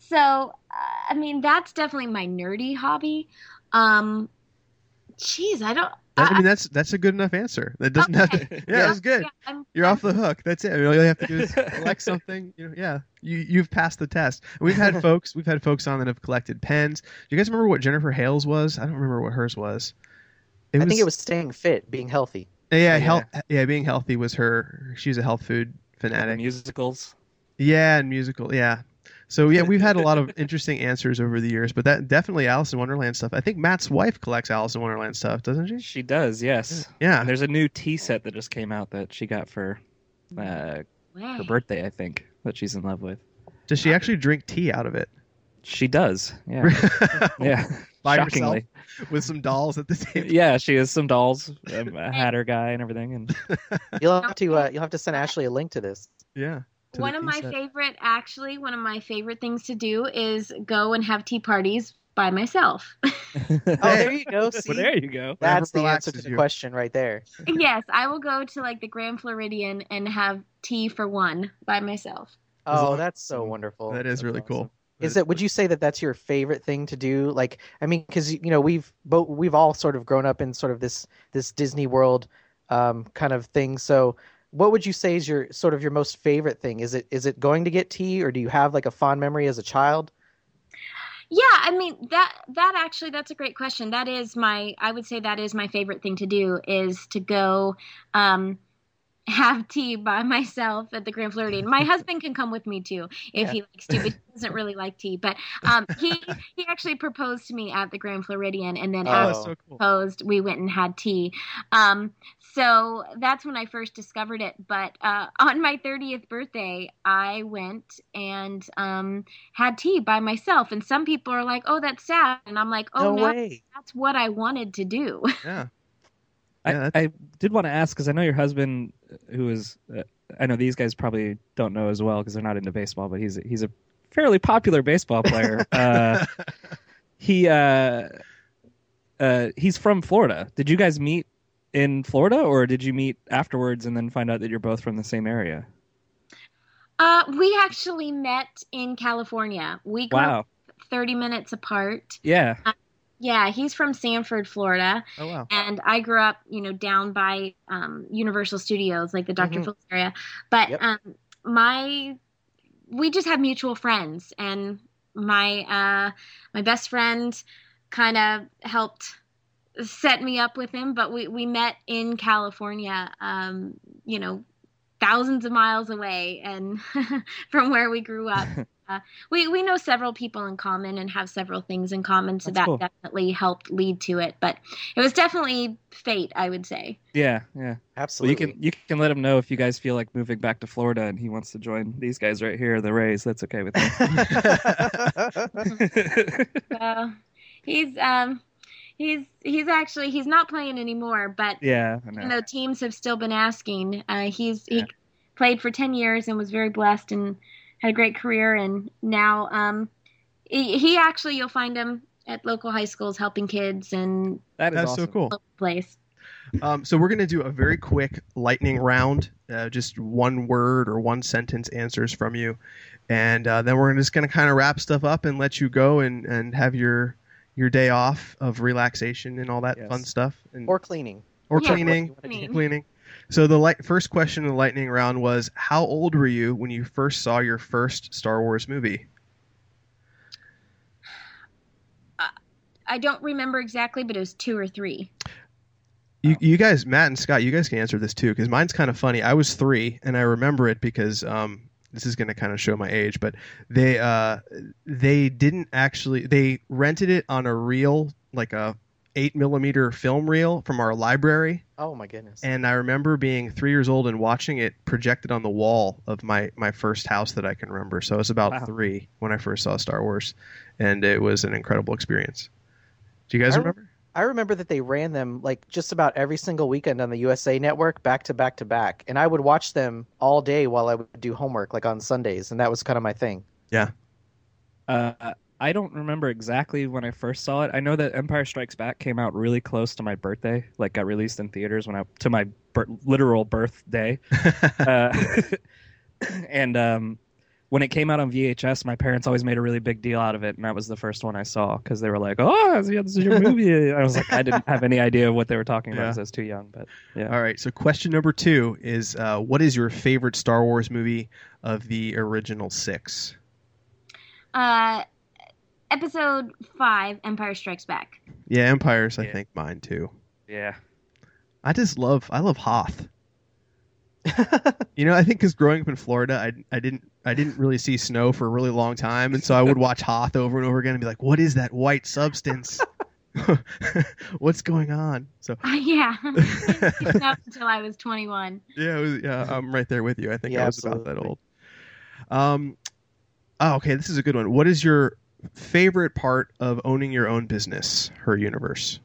So, I mean, that's definitely my nerdy hobby. Um, Geez, I don't. I mean, that's a good enough answer. That doesn't have to. Okay. Yeah, that's good. Yeah, You're off the hook. That's it. All you have to do is collect something. Yeah, you've passed the test. We've had folks on that have collected pens. Do you guys remember what Jennifer Hale's was? I don't remember what hers was. I think it was staying fit, being healthy. Yeah, being healthy was her. She's a health food fanatic. Musicals. Yeah, and musical. Yeah. So yeah, we've had a lot of interesting answers over the years, but that definitely Alice in Wonderland stuff. I think Matt's wife collects Alice in Wonderland stuff, doesn't she? She does, yes. Yeah. And there's a new tea set that just came out that she got for her birthday, I think, that she's in love with. Does she actually drink tea out of it? She does. Yeah. Yeah. By Shockingly. herself, with some dolls at the table. Yeah, she has some dolls, a Hatter guy, and everything. And You'll have to send Ashley a link to this. Yeah. One of my favorite things to do is go and have tea parties by myself. Oh, there you go. See? Well, there you go. That's the answer to the question right there. Yes, I will go to like the Grand Floridian and have tea for one by myself. Oh, that's so wonderful. That is really cool. Would you say that that's your favorite thing to do? Like, I mean, because we've all sort of grown up in sort of this Disney World kind of thing. So, what would you say is your most favorite thing? Is it going to get tea, or do you have like a fond memory as a child? Yeah, I mean that actually, that's a great question. I would say that is my favorite thing to do, is to go have tea by myself at the Grand Floridian. My husband can come with me too if he likes to, but he doesn't really like tea. But he actually proposed to me at the Grand Floridian, and then after he proposed, we went and had tea. So that's when I first discovered it. But on my 30th birthday, I went and had tea by myself. And some people are like, "Oh, that's sad," and I'm like, "Oh no, that's what I wanted to do." Yeah. I did want to ask, because I know your husband, who is, I know these guys probably don't know as well because they're not into baseball, but he's a fairly popular baseball player. He's from Florida. Did you guys meet in Florida, or did you meet afterwards and then find out that you're both from the same area? We actually met in California. We grew up 30 minutes apart. Yeah. Yeah, he's from Sanford, Florida. Oh, wow. And I grew up, down by Universal Studios, like the Dr. Phillips area. But we just have mutual friends, and my best friend kind of helped set me up with him. But we met in California, thousands of miles away, and from where we grew up. We know several people in common and have several things in common, so that definitely helped lead to it. But it was definitely fate, I would say. Yeah, absolutely. Well, you can let him know if you guys feel like moving back to Florida and he wants to join these guys right here, the Rays. That's okay with me. He's not playing anymore, but yeah, I know. Teams have still been asking. He played for 10 years and was very blessed and had a great career, and now he actually, you'll find him at local high schools helping kids, and that's awesome. So cool. Place. So we're going to do a very quick lightning round, just one word or one sentence answers from you, and then we're just going to kind of wrap stuff up and let you go and have your day off of relaxation and all that fun stuff, or cleaning. Cleaning. So the first question in the lightning round was, how old were you when you first saw your first Star Wars movie? I don't remember exactly, but it was 2 or 3. You guys, Matt and Scott, you guys can answer this too, because mine's kind of funny. I was 3, and I remember it because this is going to kind of show my age, but they rented it on a reel, like a 8mm film reel from our library. Oh my goodness. And I remember being 3 years old and watching it projected on the wall of my first house that I can remember. So I was about 3 when I first saw Star Wars, and it was an incredible experience. Do you guys remember? I remember that they ran them like just about every single weekend on the USA Network, back to back to back. And I would watch them all day while I would do homework, like on Sundays. And that was kind of my thing. Yeah. I don't remember exactly when I first saw it. I know that Empire Strikes Back came out really close to my birthday, like got released in theaters to my literal birthday. And when it came out on VHS, my parents always made a really big deal out of it, and that was the first one I saw because they were like, "Oh, yeah, this is your movie." I was like, I didn't have any idea what they were talking about because I was too young. But yeah. All right. So question number 2 is, what is your favorite Star Wars movie of the original 6? Episode 5, Empire Strikes Back. Yeah, Empire's I think mine too. Yeah. I love Hoth. I think because growing up in Florida, I didn't really see snow for a really long time, and so I would watch Hoth over and over again and be like, "What is that white substance? What's going on?" So Yeah, it's up until I was 21. yeah, I'm right there with you. I think Yeah, I was about absolutely. that old. Okay, this is a good one. What is your favorite part of owning your own business, Her Universe?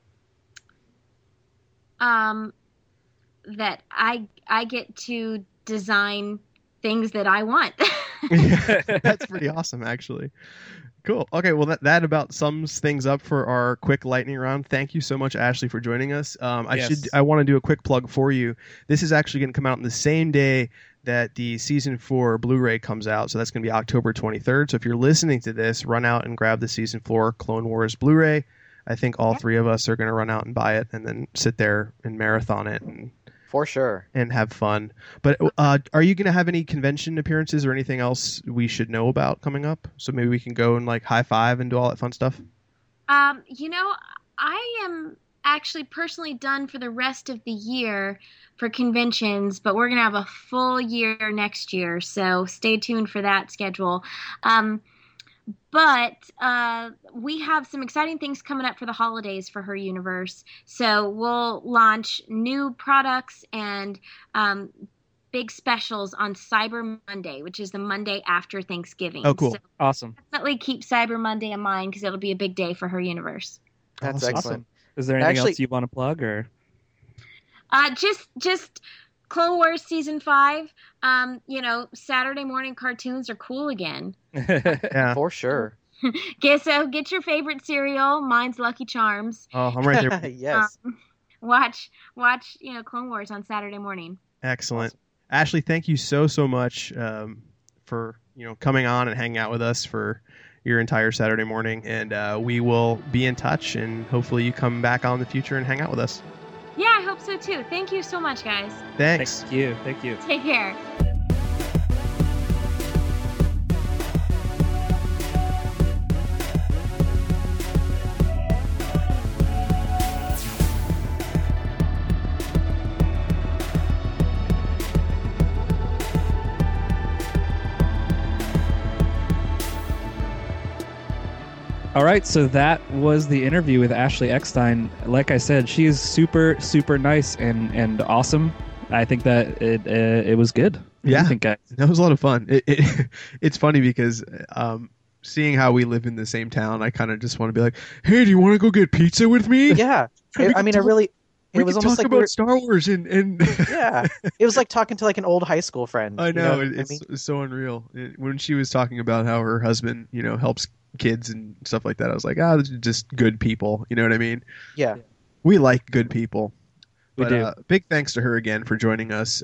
That I get to design things that I want. That's pretty awesome, actually. Cool. Okay, well, that about sums things up for our quick lightning round. Thank you so much, Ashley, for joining us. I want to do a quick plug for you. This is actually going to come out on the same day that the season 4 Blu-ray comes out, so that's going to be October 23rd. So if you're listening to this, run out and grab the season 4 Clone Wars Blu-ray. I think all 3 of us are going to run out and buy it, and then sit there and marathon it For sure. and have fun. But are you going to have any convention appearances or anything else we should know about coming up? So maybe we can go and like high five and do all that fun stuff. I am actually personally done for the rest of the year for conventions, but we're going to have a full year next year, so stay tuned for that schedule. But we have some exciting things coming up for the holidays for Her Universe. So we'll launch new products and big specials on Cyber Monday, which is the Monday after Thanksgiving. Oh, cool. So Awesome. definitely keep Cyber Monday in mind because it'll be a big day for Her Universe. That's Awesome. excellent. Is there anything Actually- else you want to plug or? Just Clone Wars season 5. Saturday morning cartoons are cool again. Yeah. For sure. Get your favorite cereal. Mine's Lucky Charms. Oh, I'm right there. Yes. Watch Clone Wars on Saturday morning. Excellent. Ashley, thank you so much for coming on and hanging out with us for your entire Saturday morning. And we will be in touch, and hopefully you come back on in the future and hang out with us. Yeah, I hope so too. Thank you so much, guys. Thanks. Thank you. Thank you. Take care. All right, so that was the interview with Ashley Eckstein. Like I said, she is super, super nice and awesome. I think that it was good. What do Yeah. you think, guys? That was a lot of fun. It's funny because seeing how we live in the same town, I kind of just want to be like, "Hey, do you want to go get pizza with me?" Yeah. We I can mean, talk- it We was can almost talk like about we were, Star Wars and yeah. It was like talking to like an old high school friend. I you know, what it's mean? it's so unreal. When she was talking about how her husband, helps kids and stuff like that, I was like, these are just good people. You know what I mean? Yeah. We like good people. We But do. big thanks to her again for joining us.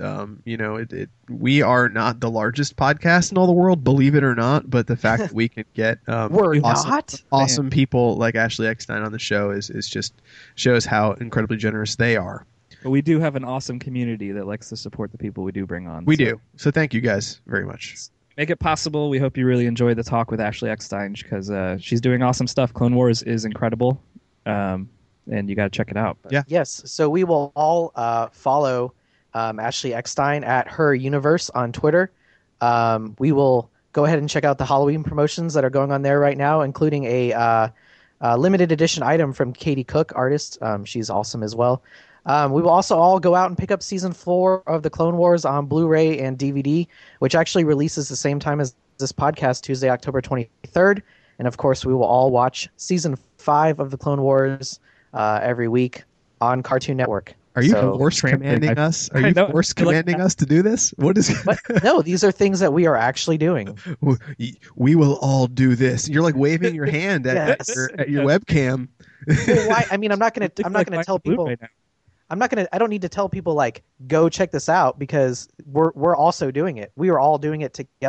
We are not the largest podcast in all the world, believe it or not. But the fact that we can get We're not. awesome people like Ashley Eckstein on the show is just shows how incredibly generous they are. But we do have an awesome community that likes to support the people we do bring on. We so do. So thank you guys very much. Make it possible. We hope you really enjoyed the talk with Ashley Eckstein because she's doing awesome stuff. Clone Wars is incredible, and you got to check it out. But Yeah. Yes. So we will all follow Ashley Eckstein at Her Universe on Twitter. We will go ahead and check out the Halloween promotions that are going on there right now, including a limited edition item from Katie Cook, artist. She's awesome as well. We will also all go out and pick up season 4 of the Clone Wars on Blu-ray and DVD, which actually releases the same time as this podcast, Tuesday, October 23rd. And of course, we will all watch season 5 of the Clone Wars every week on Cartoon Network. Are you So- force commanding us? Are I you know. force commanding us to do this? What is? But no, these are things that we are actually doing. We will all do this. You're like waving your hand at, Yes. at your webcam. Well, why? I mean, I'm not gonna tell people. Right now. I don't need to tell people like go check this out because we're also doing it. We are all doing it together.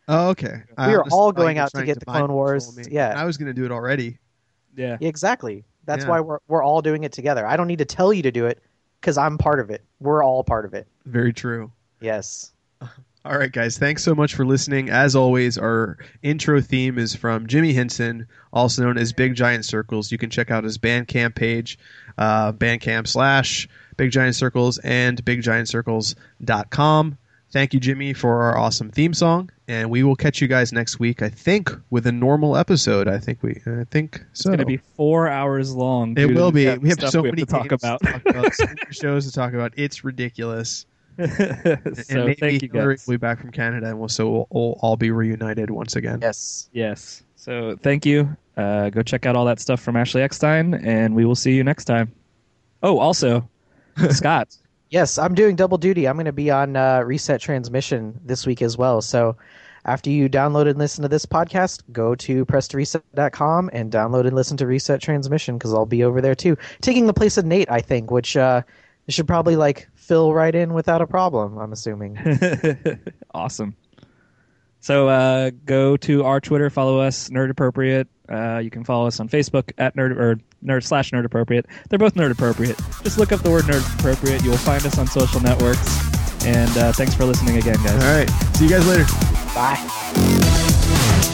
Oh, okay. We are all going out to get the Clone Wars. Yeah. I was going to do it already. Yeah. Exactly. That's Yeah. why we're all doing it together. I don't need to tell you to do it because I'm part of it. We're all part of it. Very true. Yes. All right, guys. Thanks so much for listening. As always, our intro theme is from Jimmy Henson, also known as Big Giant Circles. You can check out his Bandcamp page, Bandcamp/Big Giant Circles and BigGiantCircles.com. Thank you, Jimmy, for our awesome theme song, and we will catch you guys next week. I think with a normal episode. I think so. It's going to be 4 hours long. It will be. The We have stuff so we many to talk games about. to talk about, so many shows to talk about. It's ridiculous. So And maybe thank you Hillary guys. will be back from Canada, and we'll all be reunited once again. Yes. Yes. So thank you. Go check out all that stuff from Ashley Eckstein, and we will see you next time. Oh, also, Scott. Yes, I'm doing double duty. I'm going to be on Reset Transmission this week as well. So after you download and listen to this podcast, go to presstoreset.com and download and listen to Reset Transmission because I'll be over there too. Taking the place of Nate, I think, which should probably fill right in without a problem, I'm assuming. Awesome. So go to our Twitter, follow us, Nerd Appropriate. You can follow us on Facebook at nerd/Nerd Appropriate. They're both Nerd Appropriate. Just look up the word Nerd Appropriate. You will find us on social networks. And thanks for listening again, guys. All right. See you guys later. Bye.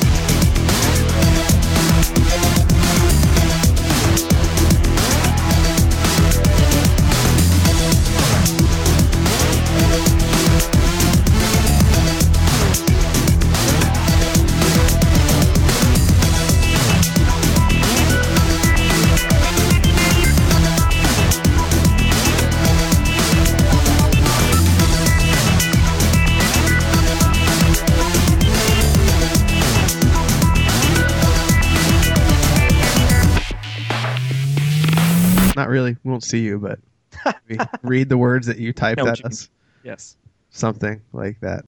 Not really. We won't see you, but read the words that you typed know what at you mean. us. Yes. Something like that.